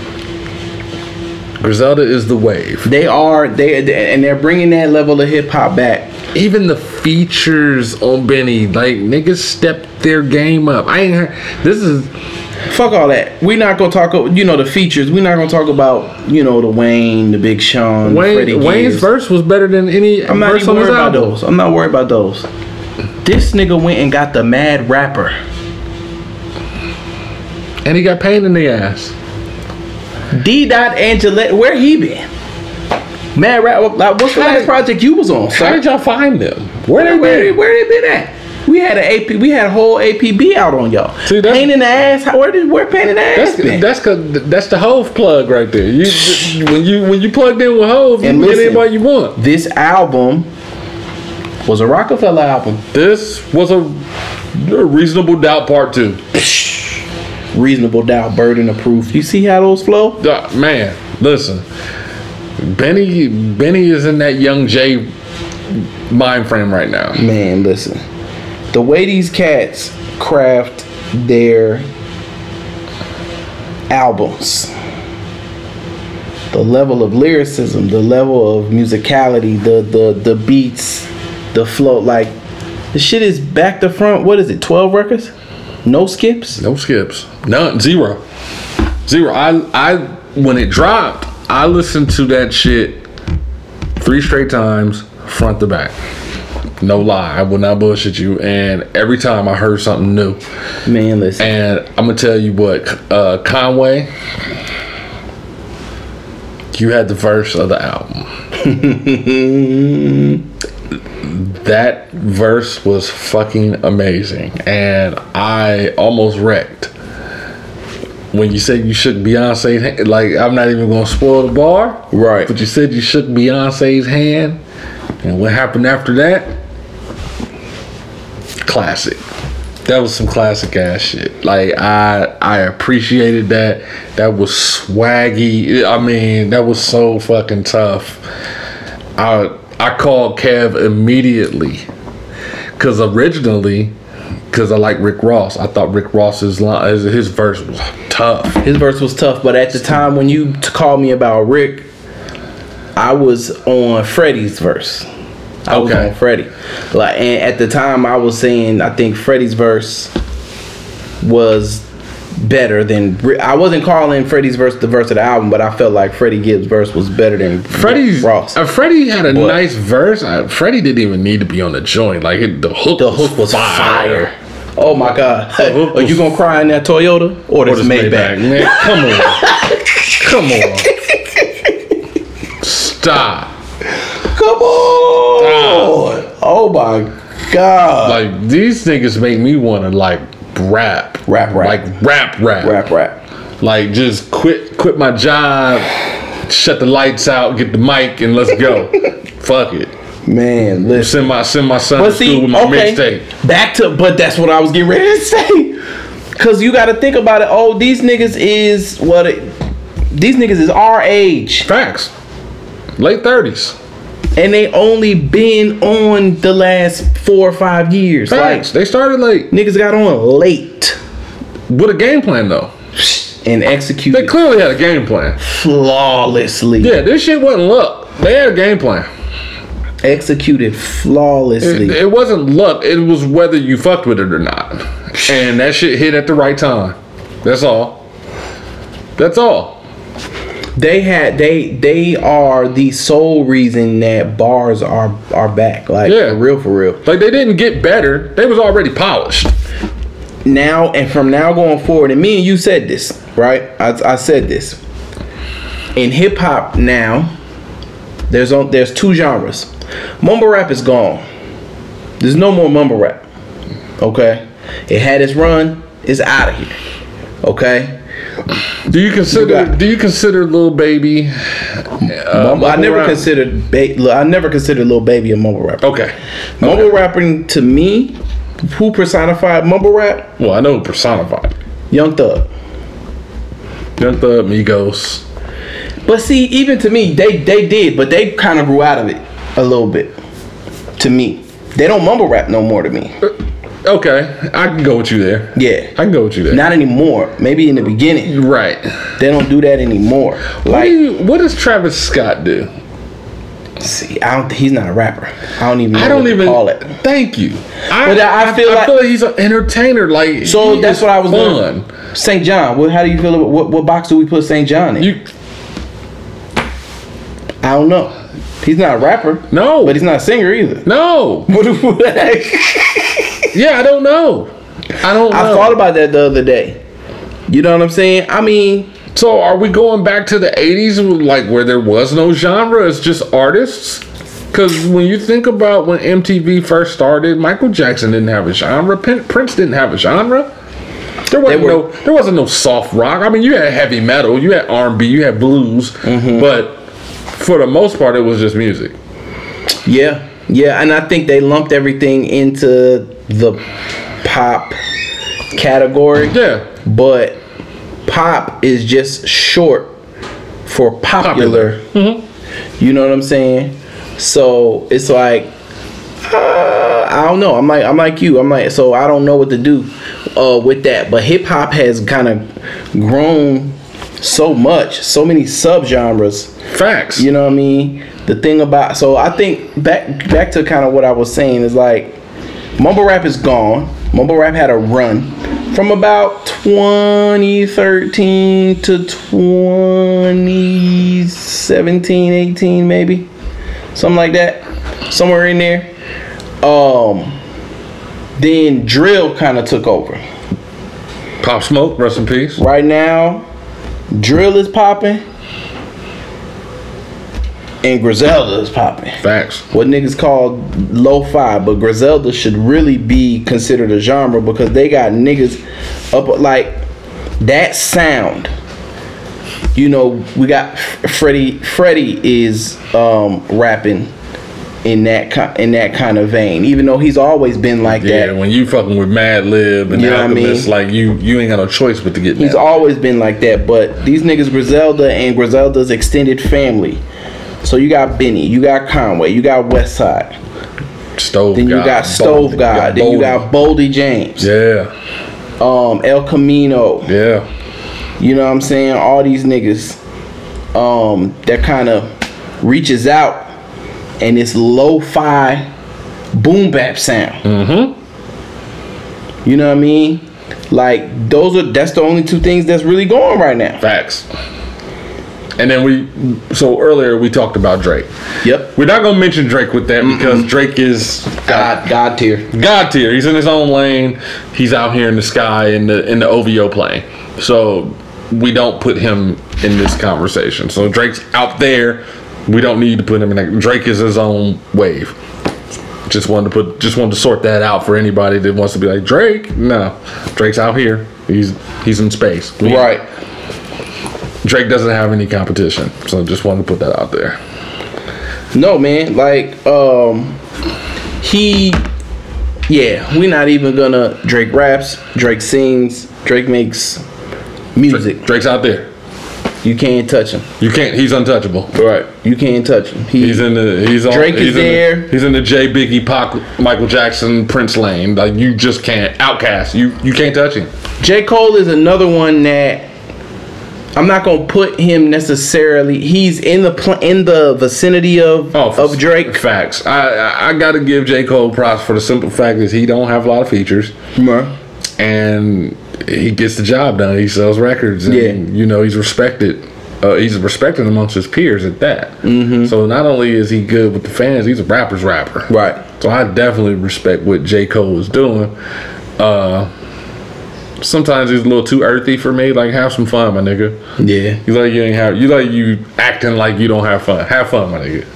Griselda is the wave. They're bringing that level of hip hop back. Even the features on Benny, like, niggas stepped their game up. I ain't heard. This is. Fuck all that. We're not gonna talk. The features. We're not gonna talk about the Wayne, the Big Sean, Freddie Gibbs. Wayne's verse was better than any. I'm not even worried about those. I'm not worried about those. This nigga went and got the Mad Rapper, and he got pain in the ass. D. Angelette, where he been? Mad Rapper. Like, what's the last project you was on? How did y'all find them? Where they been at? We had a whole APB out on y'all. See, pain in the ass. Where pain in the ass been? That's the Hove plug right there. When you plugged in with Hove, you can get anybody you want. This album was a Rockefeller album. This was a Reasonable Doubt Part 2. Reasonable Doubt, Burden of Proof. You see how those flow? Man, listen. Benny is in that Young Jay mind frame right now. Man, listen. The way these cats craft their albums, the level of lyricism, the level of musicality, the beats, the flow, like, the shit is back to front. What is it, 12 records? No skips? No skips. None. Zero. Zero. I when it dropped, I listened to that shit 3 straight times, front to back. No lie, I will not bullshit you. And every time I heard something new. Man, listen. And I'm gonna tell you what, Conway, you had the verse of the album. That verse was fucking amazing, and I almost wrecked when you said you shook Beyonce's hand. Like, I'm not even gonna spoil the bar, Right. But you said you shook Beyonce's hand, and what happened after that? Classic. That was some classic ass shit. Like, I appreciated that. That was swaggy. I mean, that was so fucking tough. I called Kev immediately because originally, because I like Rick Ross, I thought Rick Ross's line, his verse was tough. His verse was tough, but at the time when you called me about Rick, I was on Freddie's verse. I was on Freddie. Like, and at the time I was saying I think Freddie's verse was better than I wasn't calling Freddie's verse the verse of the album, but I felt like Freddie Gibbs' verse was better than Freddie's Ross. Freddie had a nice verse. Freddie didn't even need to be on the joint. Like, the hook was fire. Oh my God! Are you gonna cry in that Toyota or this Maybach? Man, come on. Stop. Come on! Oh my God! Like, these niggas make me want to like rap. Like rap. Like, just quit my job, shut the lights out, get the mic, and let's go. Fuck it. Man, listen. Send my son to school with my mixtape. But that's what I was getting ready to say. Cause you got to think about it. Oh, these niggas is our age. Facts. Late 30s. And they only been on the last 4 or 5 years. Facts. Like, they started late. Niggas got on late. With a game plan though. And executed. They clearly had a game plan. Flawlessly. Yeah, this shit wasn't luck. They had a game plan. Executed flawlessly. It wasn't luck. It was whether you fucked with it or not. And that shit hit at the right time. That's all. They are the sole reason that bars are back. Like, for real. Like, they didn't get better. They was already polished. Now, and from now going forward, and me and you said this, right? I said this. In hip hop now, there's 2 genres. Mumble rap is gone. There's no more mumble rap. Okay? It had its run. It's out of here. Okay? Do you consider Lil Baby? I never considered Lil Baby a mumble rapper. Okay. Mumble rapping, to me, who personified mumble rap? Well, I know who personified. Young Thug, Migos. But see, even to me, they did, but they kind of grew out of it a little bit. To me, they don't mumble rap no more. To me. Okay, I can go with you there. Yeah, I can go with you there. Not anymore. Maybe in the beginning. Right. They don't do that anymore. What does Travis Scott do? See, he's not a rapper. I don't even call it. Thank you. I feel like he's an entertainer. Like, so that's what I was fun. St. John. How do you feel about what box do we put St. John in? I don't know. He's not a rapper. No. But he's not a singer either. No. Yeah, I don't know. I thought about that the other day. You know what I'm saying? I mean, so are we going back to the 80s, like, where there was no genre? It's just artists? Because when you think about when MTV first started, Michael Jackson didn't have a genre. Prince didn't have a genre. There wasn't no soft rock. I mean, you had heavy metal, you had R&B, you had blues, but for the most part, it was just music. Yeah, and I think they lumped everything into the pop category. Yeah, but pop is just short for popular. You know what I'm saying? So it's like, I don't know. I'm like you. So I don't know what to do with that. But hip hop has kind of grown so much, so many subgenres. Facts. You know what I mean? The thing about, so I think back to kind of what I was saying is like, mumble rap is gone. Mumble rap had a run from about 2013 to 2017, 18 maybe. Something like that. Somewhere in there. Then drill kind of took over. Pop Smoke, rest in peace. Right now, drill is popping. And Griselda is popping. Facts. What niggas call lo-fi, but Griselda should really be considered a genre because they got niggas up like that sound. You know, we got Freddie is rapping in that kind of vein, even though he's always been like that. Yeah, when you fucking with Mad Lib and Alchemist, like you ain't got no choice but to get. He's always been like that, but these niggas Griselda and Griselda's extended family. So you got Benny, you got Conway, you got Westside. Stove then you God, got Stove God. Then you got Boldy James. Yeah. El Camino. Yeah. You know what I'm saying? All these niggas that kind of reaches out and it's lo-fi boom bap sound. Mm-hmm. You know what I mean? Like that's the only two things that's really going right now. Facts. And then so earlier we talked about Drake. Yep. We're not gonna mention Drake with that because Drake is God tier. God tier. He's in his own lane. He's out here in the sky in the OVO plane. So we don't put him in this conversation. So Drake's out there. We don't need to put him in that. Drake is his own wave. Just wanted to sort that out for anybody that wants to be like Drake. No, Drake's out here. He's in space. Right. Drake doesn't have any competition, so just wanted to put that out there. No, man, like we're not even gonna. Drake raps, Drake sings, Drake makes music. Drake's out there. You can't touch him. You can't. He's untouchable. Right. You can't touch him. He's in the. Drake is there. He's in the J Biggie, Pac, Michael Jackson, Prince lane. Like you just can't. Outkast. You can't touch him. J. Cole is another one that. I'm not gonna put him necessarily. He's in the vicinity of Drake. Facts. I gotta give J. Cole props for the simple fact that he don't have a lot of features, and he gets the job done. He sells records, and you know he's respected. He's respected amongst his peers at that. Mm-hmm. So not only is he good with the fans, he's a rapper's rapper. Right. So I definitely respect what J. Cole is doing. Sometimes he's a little too earthy for me. Like, have some fun, my nigga. Yeah. You acting like you don't have fun. Have fun, my nigga.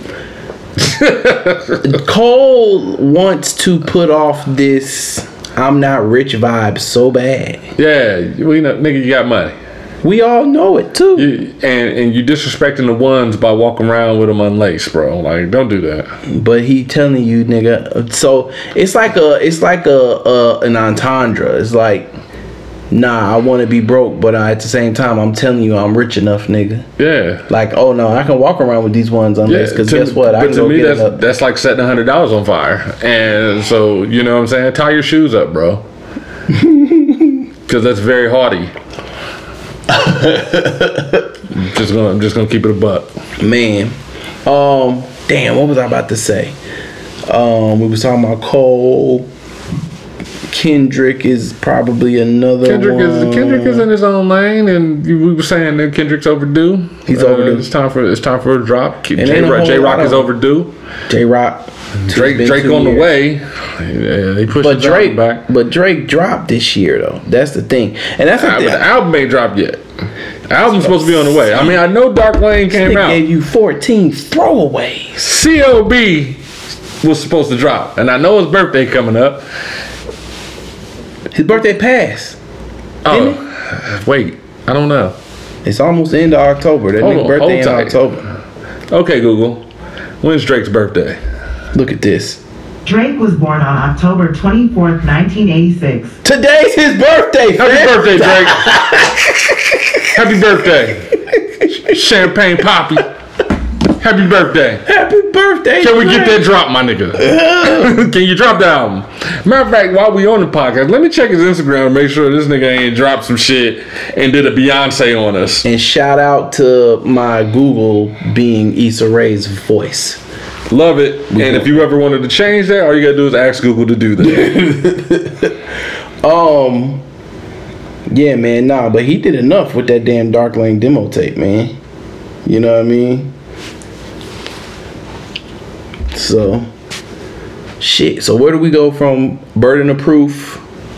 Cole wants to put off this I'm not rich vibe so bad. Yeah, we know, nigga, you got money. We all know it too. And you disrespecting the ones by walking around with them unlaced, bro. Like, don't do that. But he telling you, nigga. So it's like an entendre. It's like, nah, I want to be broke, but at the same time, I'm telling you, I'm rich enough, nigga. Yeah. Like, oh no, I can walk around with these ones unless, because guess what? I can go get it. That's like setting $100 on fire. And so, you know what I'm saying? Tie your shoes up, bro. Because that's very haughty. I'm just gonna keep it a buck. Man. Damn, what was I about to say? We was talking about Cole. Kendrick is probably another Kendrick one. Kendrick is in his own lane, and we were saying that Kendrick's overdue. He's overdue. It's time for a drop. J-Rock is overdue. J-Rock. Drake on the way. Yeah, they pushed Drake back. But Drake dropped this year though. That's the thing. And that's the thing. The album ain't dropped yet. The album's supposed to be on the way. I mean, I know Dark Lane came out. Gave you 14 throwaways. CLB was supposed to drop, and I know his birthday coming up. His birthday passed. Oh, wait. I don't know. It's almost the end of October. That nigga birthday in October. Okay, Google. When's Drake's birthday? Look at this. Drake was born on October 24th, 1986. Today's his birthday, Happy birthday, Drake. Happy birthday. Champagne Poppy. Happy birthday. Happy birthday. Can we get that drop, my nigga? Can you drop the album? Matter of fact, while we on the podcast, let me check his Instagram and make sure this nigga ain't dropped some shit and did a Beyonce on us. And shout out to my Google being Issa Rae's voice. Love it. And if you ever wanted to change that, all you gotta do is ask Google to do that. Yeah, man, nah, but he did enough with that damn Dark Lane demo tape, man. You know what I mean? So, shit. So where do we go from Burden of Proof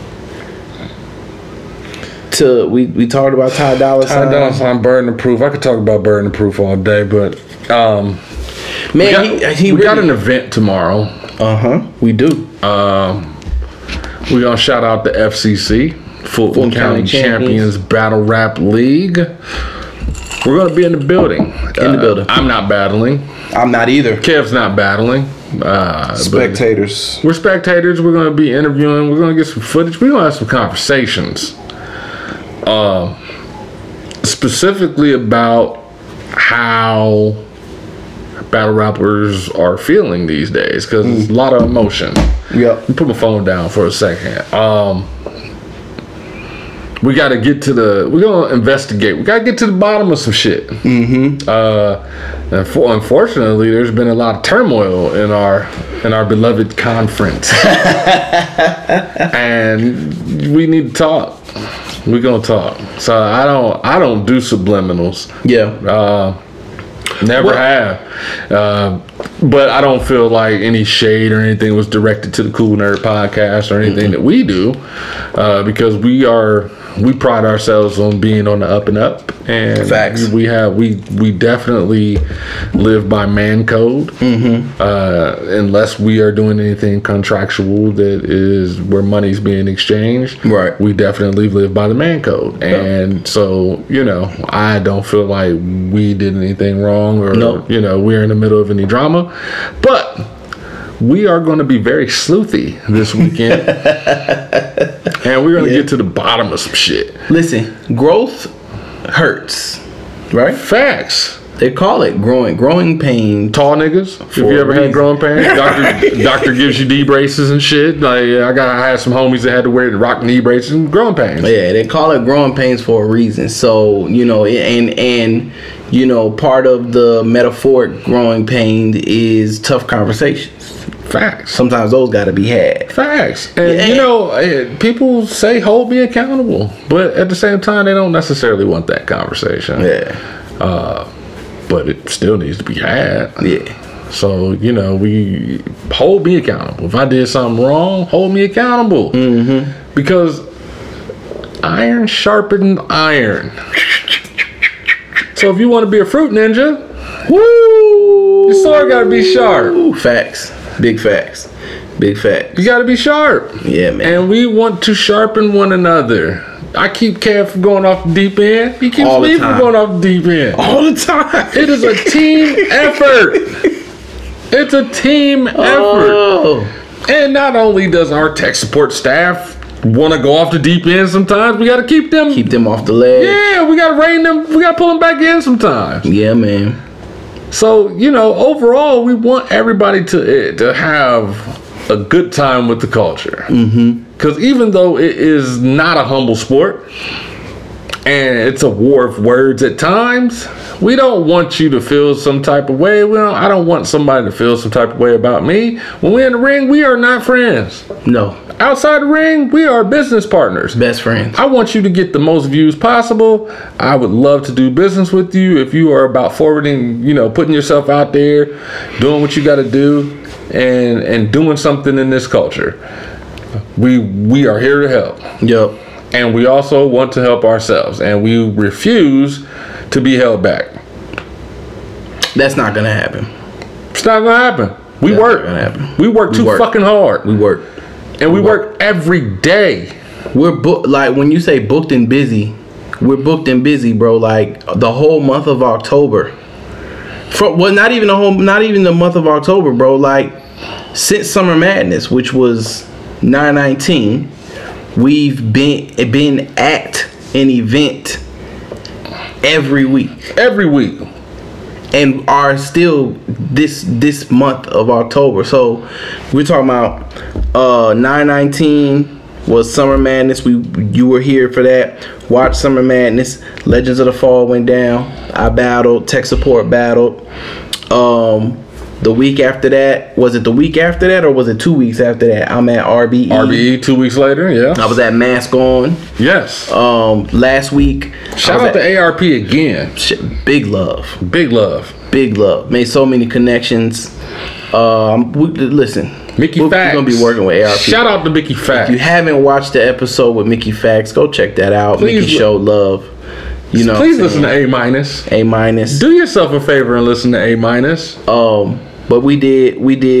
to we talked about Ty Dolla Sign? Ty Dolla Sign, Burden of Proof. I could talk about Burden of Proof all day, but man, we he got really, an event tomorrow. we do. We're gonna shout out the FCC, Fulton County Champions Battle Rap League. We're gonna be in the building. I'm not battling. I'm not either. Kev's not battling. Spectators. We're spectators. We're going to be interviewing. We're going to get some footage. We're going to have some conversations. Specifically about how battle rappers are feeling these days. Because there's a lot of emotion. Yep. Let me put my phone down for a second. We got to get to we're going to investigate. We got to get to the bottom of some shit. Unfortunately, there's been a lot of turmoil in our beloved conference. And we need to talk. We're going to talk. So I don't do subliminals. Yeah. Never have. But I don't feel like any shade or anything was directed to the Cool Nerd podcast or anything that we do, because we pride ourselves on being on the up and up, and facts. We definitely live by man code, unless we are doing anything contractual that is where money's being exchanged. Right. We definitely live by the man code, and so I don't feel like we did anything wrong or we're in the middle of any drama, but we are going to be very sleuthy this weekend. And we're going to get to the bottom of some shit. Listen, growth hurts, right? Facts. They call it growing pain. Tall niggas. If you ever had growing pains, doctor gives you knee braces and shit. Like I had some homies that had to wear the rock knee braces and growing pains. Yeah, they call it growing pains for a reason. So and part of the metaphoric growing pain is tough conversations. Facts. Sometimes those got to be had. Facts. And people say hold me accountable, but at the same time they don't necessarily want that conversation. Yeah. But it still needs to be had. Yeah. So we hold me accountable. If I did something wrong, hold me accountable. Because iron sharpened iron. So if you want to be a fruit ninja, your sword got to be sharp. Facts. Big facts. Big facts. You got to be sharp. Yeah, man. And we want to sharpen one another. I keep Kev from going off the deep end. He keeps me from going off the deep end. All the time. It is a team effort. It's a team effort. And not only does our tech support staff want to go off the deep end sometimes, we got to keep them off the ledge. Yeah, we got to rein them. We got to pull them back in sometimes. Yeah, man. So, overall, we want everybody to have a good time with the culture. Because even though it is not a humble sport, and it's a war of words at times, we don't want you to feel some type of way. I don't want somebody to feel some type of way about me. When we're in the ring, we are not friends. No. Outside the ring, we are business partners. Best friends. I want you to get the most views possible. I would love to do business with you if you are about forwarding, putting yourself out there, doing what you got to do, and doing something in this culture. We are here to help. Yep. And we also want to help ourselves, and we refuse to be held back. That's not gonna happen. It's not gonna happen. We work. We work too fucking hard. We work. And we work every day. We're like when you say booked and busy, we're booked and busy, bro. Like the whole month of October. Not even the month of October, bro. Like since Summer Madness, which was 9/19, we've been at an event every week. Every week. And are still this month of October. So we're talking about 9/19 was Summer Madness. You were here for that. Watch Summer Madness. Legends of the Fall went down. I battled. Tech support battled. The week after that, was it the week after that or was it 2 weeks after that? I'm at RBE. RBE 2 weeks later, yeah. I was at Mask On. Yes. Last week. Shout out to ARP again. Big love. Big love. Big love. Made so many connections. Listen. Mickey We're Fax. going to be working with ARP. Shout out to Mickey Fax. If you haven't watched the episode with Mickey Fax, go check that out. Please Mickey showed love. You know, please listen to A minus. A minus. Do yourself a favor and listen to A minus. But we did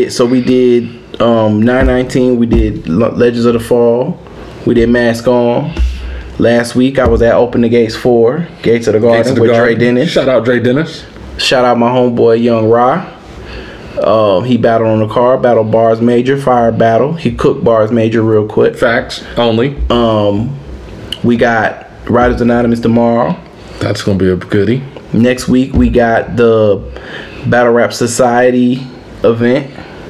9/19. We did Legends of the Fall. We did Mask On. Last week I was at Open the Gates 4, Gates of the Garden with Dre Dennis. Shout out Dre Dennis. Shout out my homeboy Young Ra. He battled on the card, battled Bars Major, fire battle. He cooked Bars Major real quick. Facts only. We got Riders Anonymous tomorrow. That's gonna be a goodie. Next week we got the Battle Rap Society event,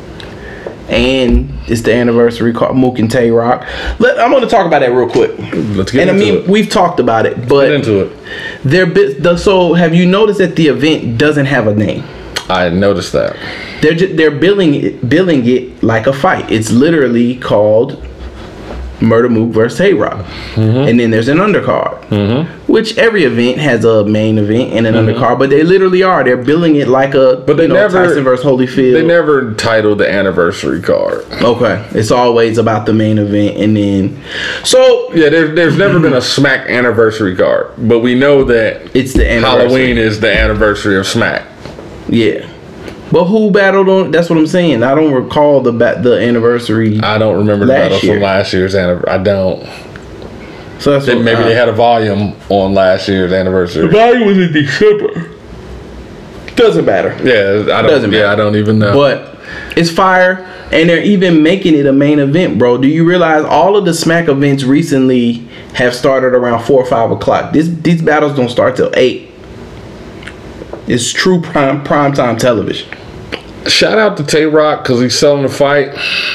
and it's the anniversary called Mook and Tay Rock. I'm going to talk about that real quick. Let's get into it. We've talked about it, but get into it. So have you noticed that the event doesn't have a name? I noticed that. They're billing it like a fight. It's literally called Murder Mook versus Tay Rock, and then there's an undercard, which every event has a main event and an undercard, but they literally are. They're billing it like a Tyson versus Holyfield. They never titled the anniversary card. Okay, it's always about the main event, and then there's never been a Smack anniversary card, but we know that it's the anniversary. Halloween is the anniversary of Smack. Yeah. But who battled on? That's what I'm saying. I don't recall the anniversary. I don't remember the battle from last year's anniversary. I don't. So that's what, maybe they had a volume on last year's anniversary. The volume was in December. Doesn't matter. Yeah, I don't. Doesn't matter. I don't even know. But it's fire, and they're even making it a main event, bro. Do you realize all of the Smack events recently have started around 4 or 5 o'clock? These battles don't start till 8. It's true prime time television. Shout out to Tay Rock because he's selling the fight.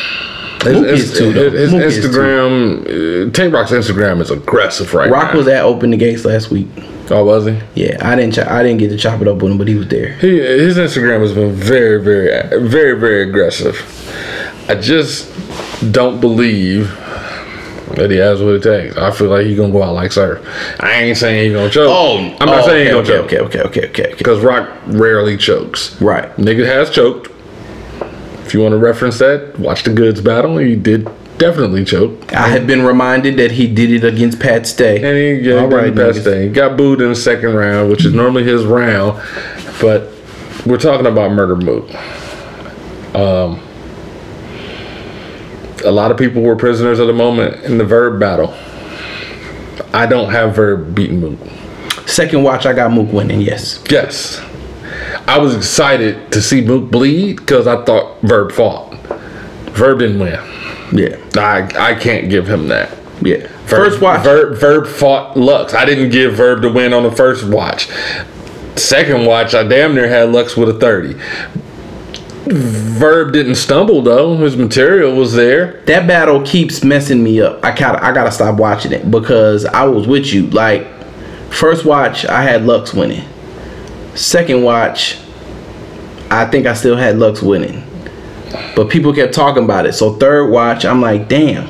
His Instagram, Tay Rock's Instagram is aggressive right now. Rock was at Open the Gates last week. Oh, was he? Yeah, I didn't get to chop it up with him, but he was there. His Instagram has been very, very, very, very aggressive. I just don't believe that he has what it takes. I feel like he's gonna go out like Surf. I ain't saying he's gonna choke. I'm not saying he's gonna choke. Okay. Because Rock rarely chokes. Right. Nigga has choked. If you want to reference that, watch the Goods battle. He did definitely choke. I have been reminded that he did it against Pat Stay. And he Pat Stay. He got booed in the second round, which is normally his round. But we're talking about Murder Mook. A lot of people were prisoners of the moment in the Verb battle. I don't have Verb beating Mook. Second watch, I got Mook winning, yes. Yes. I was excited to see Mook bleed because I thought Verb fought. Verb didn't win. Yeah. I can't give him that. Yeah. First watch. Verb fought Lux. I didn't give Verb the win on the first watch. Second watch, I damn near had Lux with a 30. Verb didn't stumble though. His material was there. That battle keeps messing me up. I gotta stop watching it because I was with you. Like, first watch, I had Lux winning. Second watch, I think I still had Lux winning. But people kept talking about it. So third watch, I'm like, damn.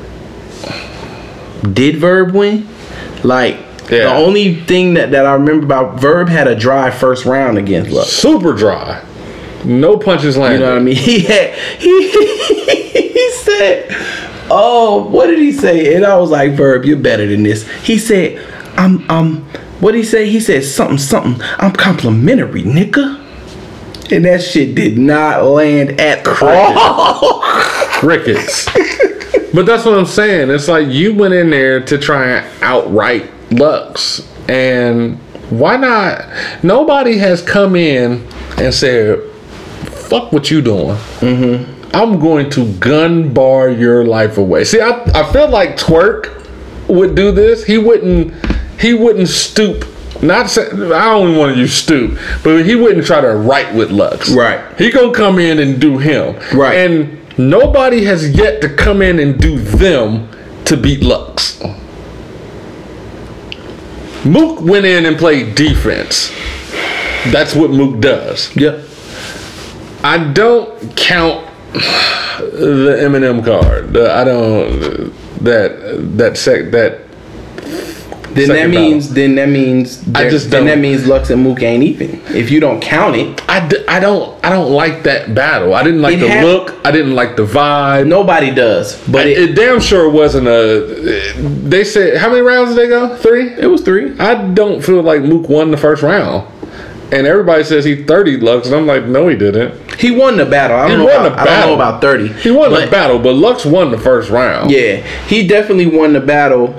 Did Verb win? Like, the only thing that I remember about Verb had a dry first round against Lux. Super dry. No punches landed. You know what I mean? He said, oh, what did he say? And I was like, Verb, you're better than this. He said, what did he say? He said something. I'm complimentary, nigga. And that shit did not land at all. Crickets. But that's what I'm saying. It's like you went in there to try and outright Lux. And why not? Nobody has come in and said, fuck what you doing. I'm going to gun bar your life away. See, I feel like Twerk would do this. He wouldn't stoop. Not say, I don't want to use stoop, but he wouldn't try to write with Lux. Right. He gonna come in and do him. Right. And nobody has yet to come in and do them to beat Lux. Mook went in and played defense. That's what Mook does. Yep. I don't count the Eminem card. I don't that. Then that means that means Lux and Mook ain't even. If you don't count it, I don't like that battle. I didn't like the look. I didn't like the vibe. Nobody does, but it damn sure wasn't a. They said how many rounds did they go? 3. It was 3. I don't feel like Mook won the first round, and everybody says he 30 Lux, and I'm like, no, he didn't. He won the battle. I don't know about 30. He won the battle, but Lux won the first round. Yeah, he definitely won the battle.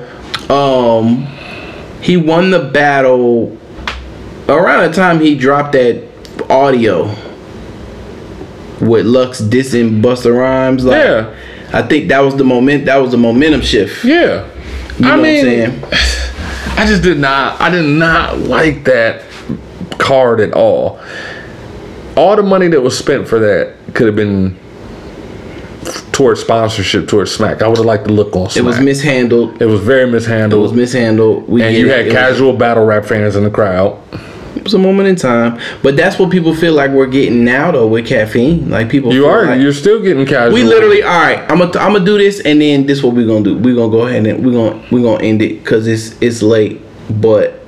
He won the battle around the time he dropped that audio with Lux dissing Busta Rhymes. Like, yeah, I think that was the moment. That was the momentum shift. Yeah, you know what I'm saying? I just did not. I did not like that card at all. All the money that was spent for that could have been towards sponsorship, towards Smack. I would have liked the look on Smack. It was mishandled. It was very mishandled. It was mishandled. And you had casual battle rap fans in the crowd. It was a moment in time, but that's what people feel like we're getting now, though, with caffeine. Like people, you're still getting casual. We literally, all right. I'm gonna do this, and then this is what we're gonna do. We're gonna go ahead and we're gonna end it because it's late. But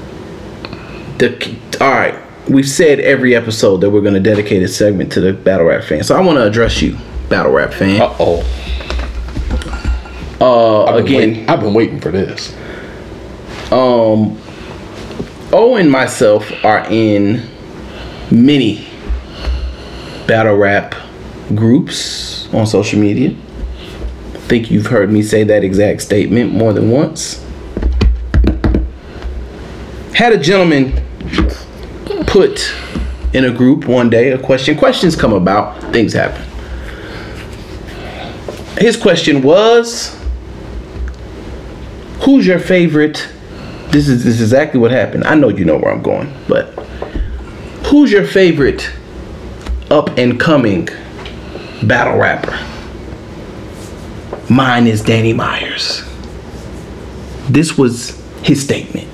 all right, we've said every episode that we're gonna dedicate a segment to the battle rap fan. So I want to address you, battle rap fan. I've been waiting for this. O and myself are in many battle rap groups on social media. I think you've heard me say that exact statement more than once. Had a gentleman put in a group one day a question. Questions come about, things happen. His question was, who's your favorite? This is exactly what happened. I know you know where I'm going, but who's your favorite up and coming battle rapper? Mine is Danny Myers. This was his statement.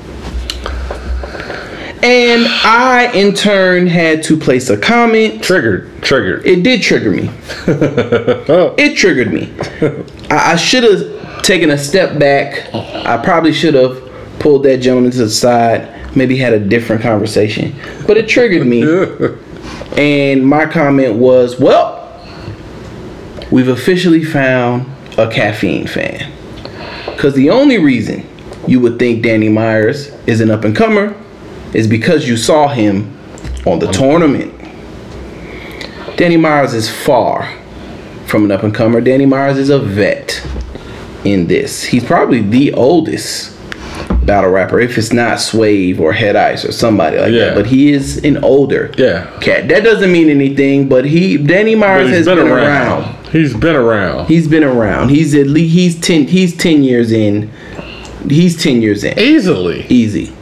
And I, in turn, had to place a comment. Triggered. It did trigger me. It triggered me. I should have taken a step back. I probably should have pulled that gentleman to the side, maybe had a different conversation. But it triggered me. And my comment was, well, we've officially found a caffeine fan. Because the only reason you would think Danny Myers is an up-and-comer is because you saw him on the tournament. Danny Myers is far from an up-and-comer. Danny Myers is a vet in this. He's probably the oldest battle rapper, if it's not Swave or Head Ice or somebody like that. But he is an older cat. That doesn't mean anything, but Danny Myers has been around. He's been around. He's at least 10 years in. He's 10 years in. Easy.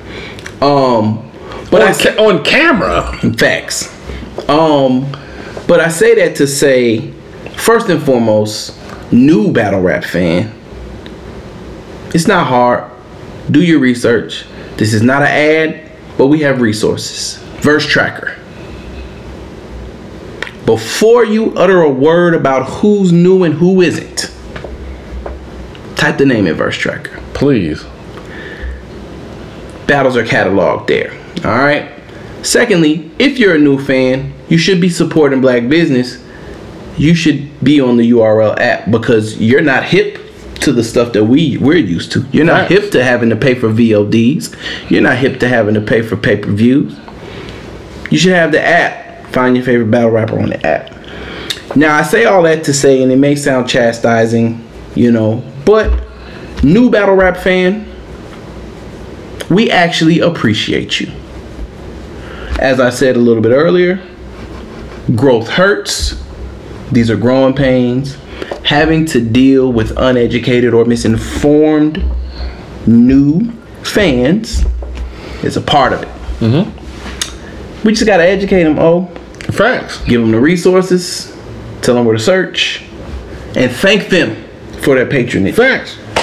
But on camera. Facts. But I say that to say, first and foremost, new battle rap fan, it's not hard. Do your research. This is not an ad, but we have resources. Verse Tracker. Before you utter a word about who's new and who isn't, type the name in Verse Tracker. Please. Battles are cataloged there. All right. Secondly, if you're a new fan, you should be supporting black business. You should be on the URL app because you're not hip to the stuff that we're used to. You're not hip to having to pay for VODs. You're not hip to having to pay for pay-per-views. You should have the app. Find your favorite battle rapper on the app. Now, I say all that to say, and it may sound chastising, but new battle rap fan, we actually appreciate you. As I said a little bit earlier, growth hurts. These are growing pains. Having to deal with uneducated or misinformed new fans is a part of it. Mm-hmm. We just got to educate them, Facts. Give them the resources. Tell them where to search. And thank them for their patronage. Facts.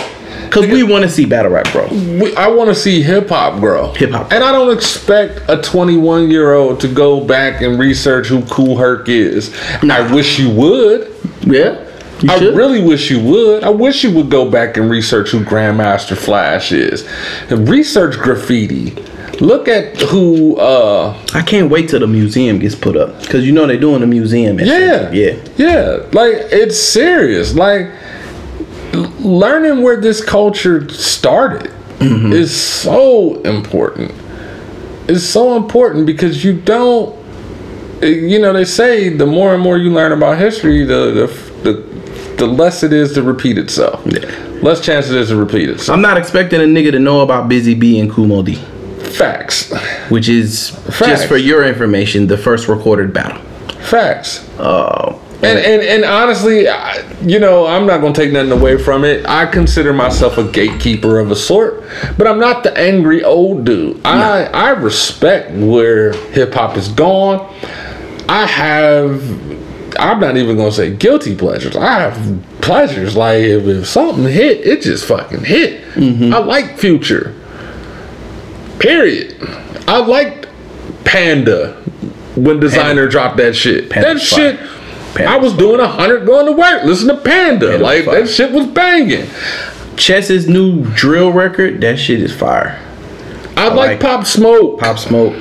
Because we want to see battle rap, bro. I want to see hip hop grow. Hip hop. And I don't expect a 21-year-old to go back and research who Kool Herc is. Nah. I wish you would. Yeah. I really wish you would. I wish you would go back and research who Grandmaster Flash is. And research graffiti. Look at who. I can't wait till the museum gets put up. Because you know they're doing the museum. Yeah. Like, it's serious. Like, learning where this culture started is so important. It's so important because you don't, you know, they say the more and more you learn about history, the less it is to repeat itself. Yeah. Less chance it is to repeat itself. I'm not expecting a nigga to know about Busy B and Kool Moe Dee. Facts. Which is, just for your information, the first recorded battle. Facts. And honestly, you know, I'm not going to take nothing away from it. I consider myself a gatekeeper of a sort, but I'm not the angry old dude. No. I respect where hip hop is gone. I'm not even going to say guilty pleasures. I have pleasures. Like, if something hit, it just fucking hit. I like Future. Period. I liked Panda when Designer dropped that shit. That shit, I was doing 100 going to work. Listen to Panda. Like, that shit was banging. Chess's new drill record, that shit is fire. I like Pop Smoke. Pop Smoke.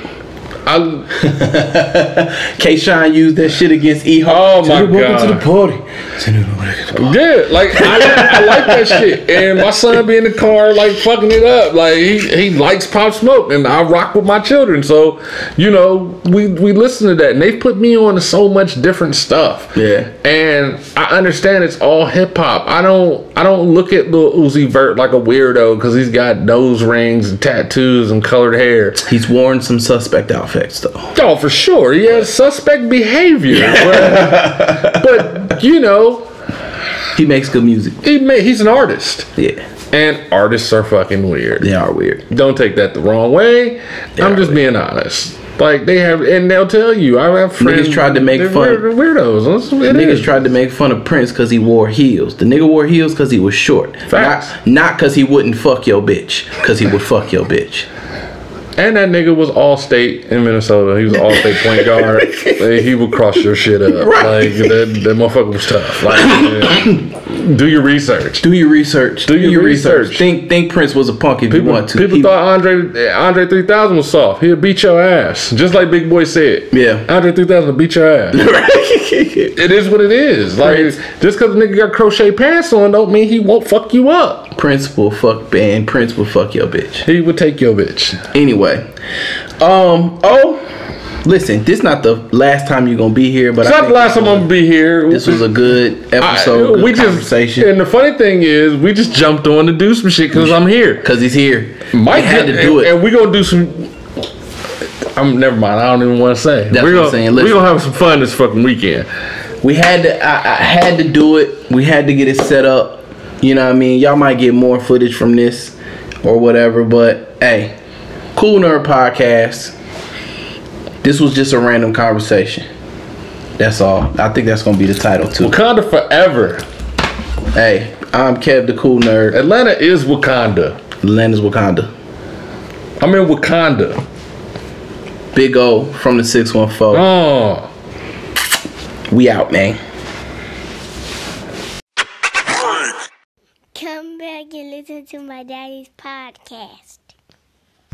K-Shine used that shit against E-Hawk. Oh my God. Welcome to the party. Yeah, like I like that shit. And my son be in the car like fucking it up. Like he likes Pop Smoke, and I rock with my children. So, you know, we listen to that, and they put me on to so much different stuff. Yeah. And I understand it's all hip hop. I don't look at Lil Uzi Vert like a weirdo because he's got nose rings and tattoos and colored hair. He's worn some suspect outfits though. Oh, for sure. He has suspect behavior. But you know, he makes good music. He's an artist. Yeah. And artists are fucking weird. They are weird. Don't take that the wrong way. I'm just being honest. Like, they have, and they'll tell you. I have friends. Niggas tried to make fun. Weirdos. Niggas tried to make fun of Prince because he wore heels. The nigga wore heels because he was short. Facts. Not because he wouldn't fuck your bitch. Because he would fuck your bitch. And that nigga was all-state in Minnesota. He was all-state point guard. He would cross your shit up. Right. Like, that motherfucker was tough. Like, do your research. Do your research. Do your research. Think Prince was a punk if you want to. People thought Andre 3000 was soft. He'll beat your ass. Just like Big Boy said. Yeah. Andre 3000 will beat your ass. It is what it is. Like, just because a nigga got crochet pants on don't mean he won't fuck you up. Prince will fuck Ben. Prince will fuck your bitch. He would take your bitch. Anyway. Listen, this not the last time you're gonna be here, but it's not the last time I'm gonna be here. This was a good episode, good conversation. And the funny thing is, we just jumped on to do some shit because I'm here. Because he's here. Mike had to do it. And we gonna do some... never mind, I don't even want to say. That's what I'm saying. We're gonna have some fun this fucking weekend. We had to, I had to do it. We had to get it set up. You know what I mean? Y'all might get more footage from this or whatever, but hey, Cool Nerd Podcast. This was just a random conversation. That's all. I think that's gonna be the title too. Wakanda forever. Hey, I'm Kev the Cool Nerd. Atlanta is Wakanda. Atlanta's Wakanda. I'm in Wakanda. Big O from the 614. Oh. We out, man. Come back and listen to my daddy's podcast.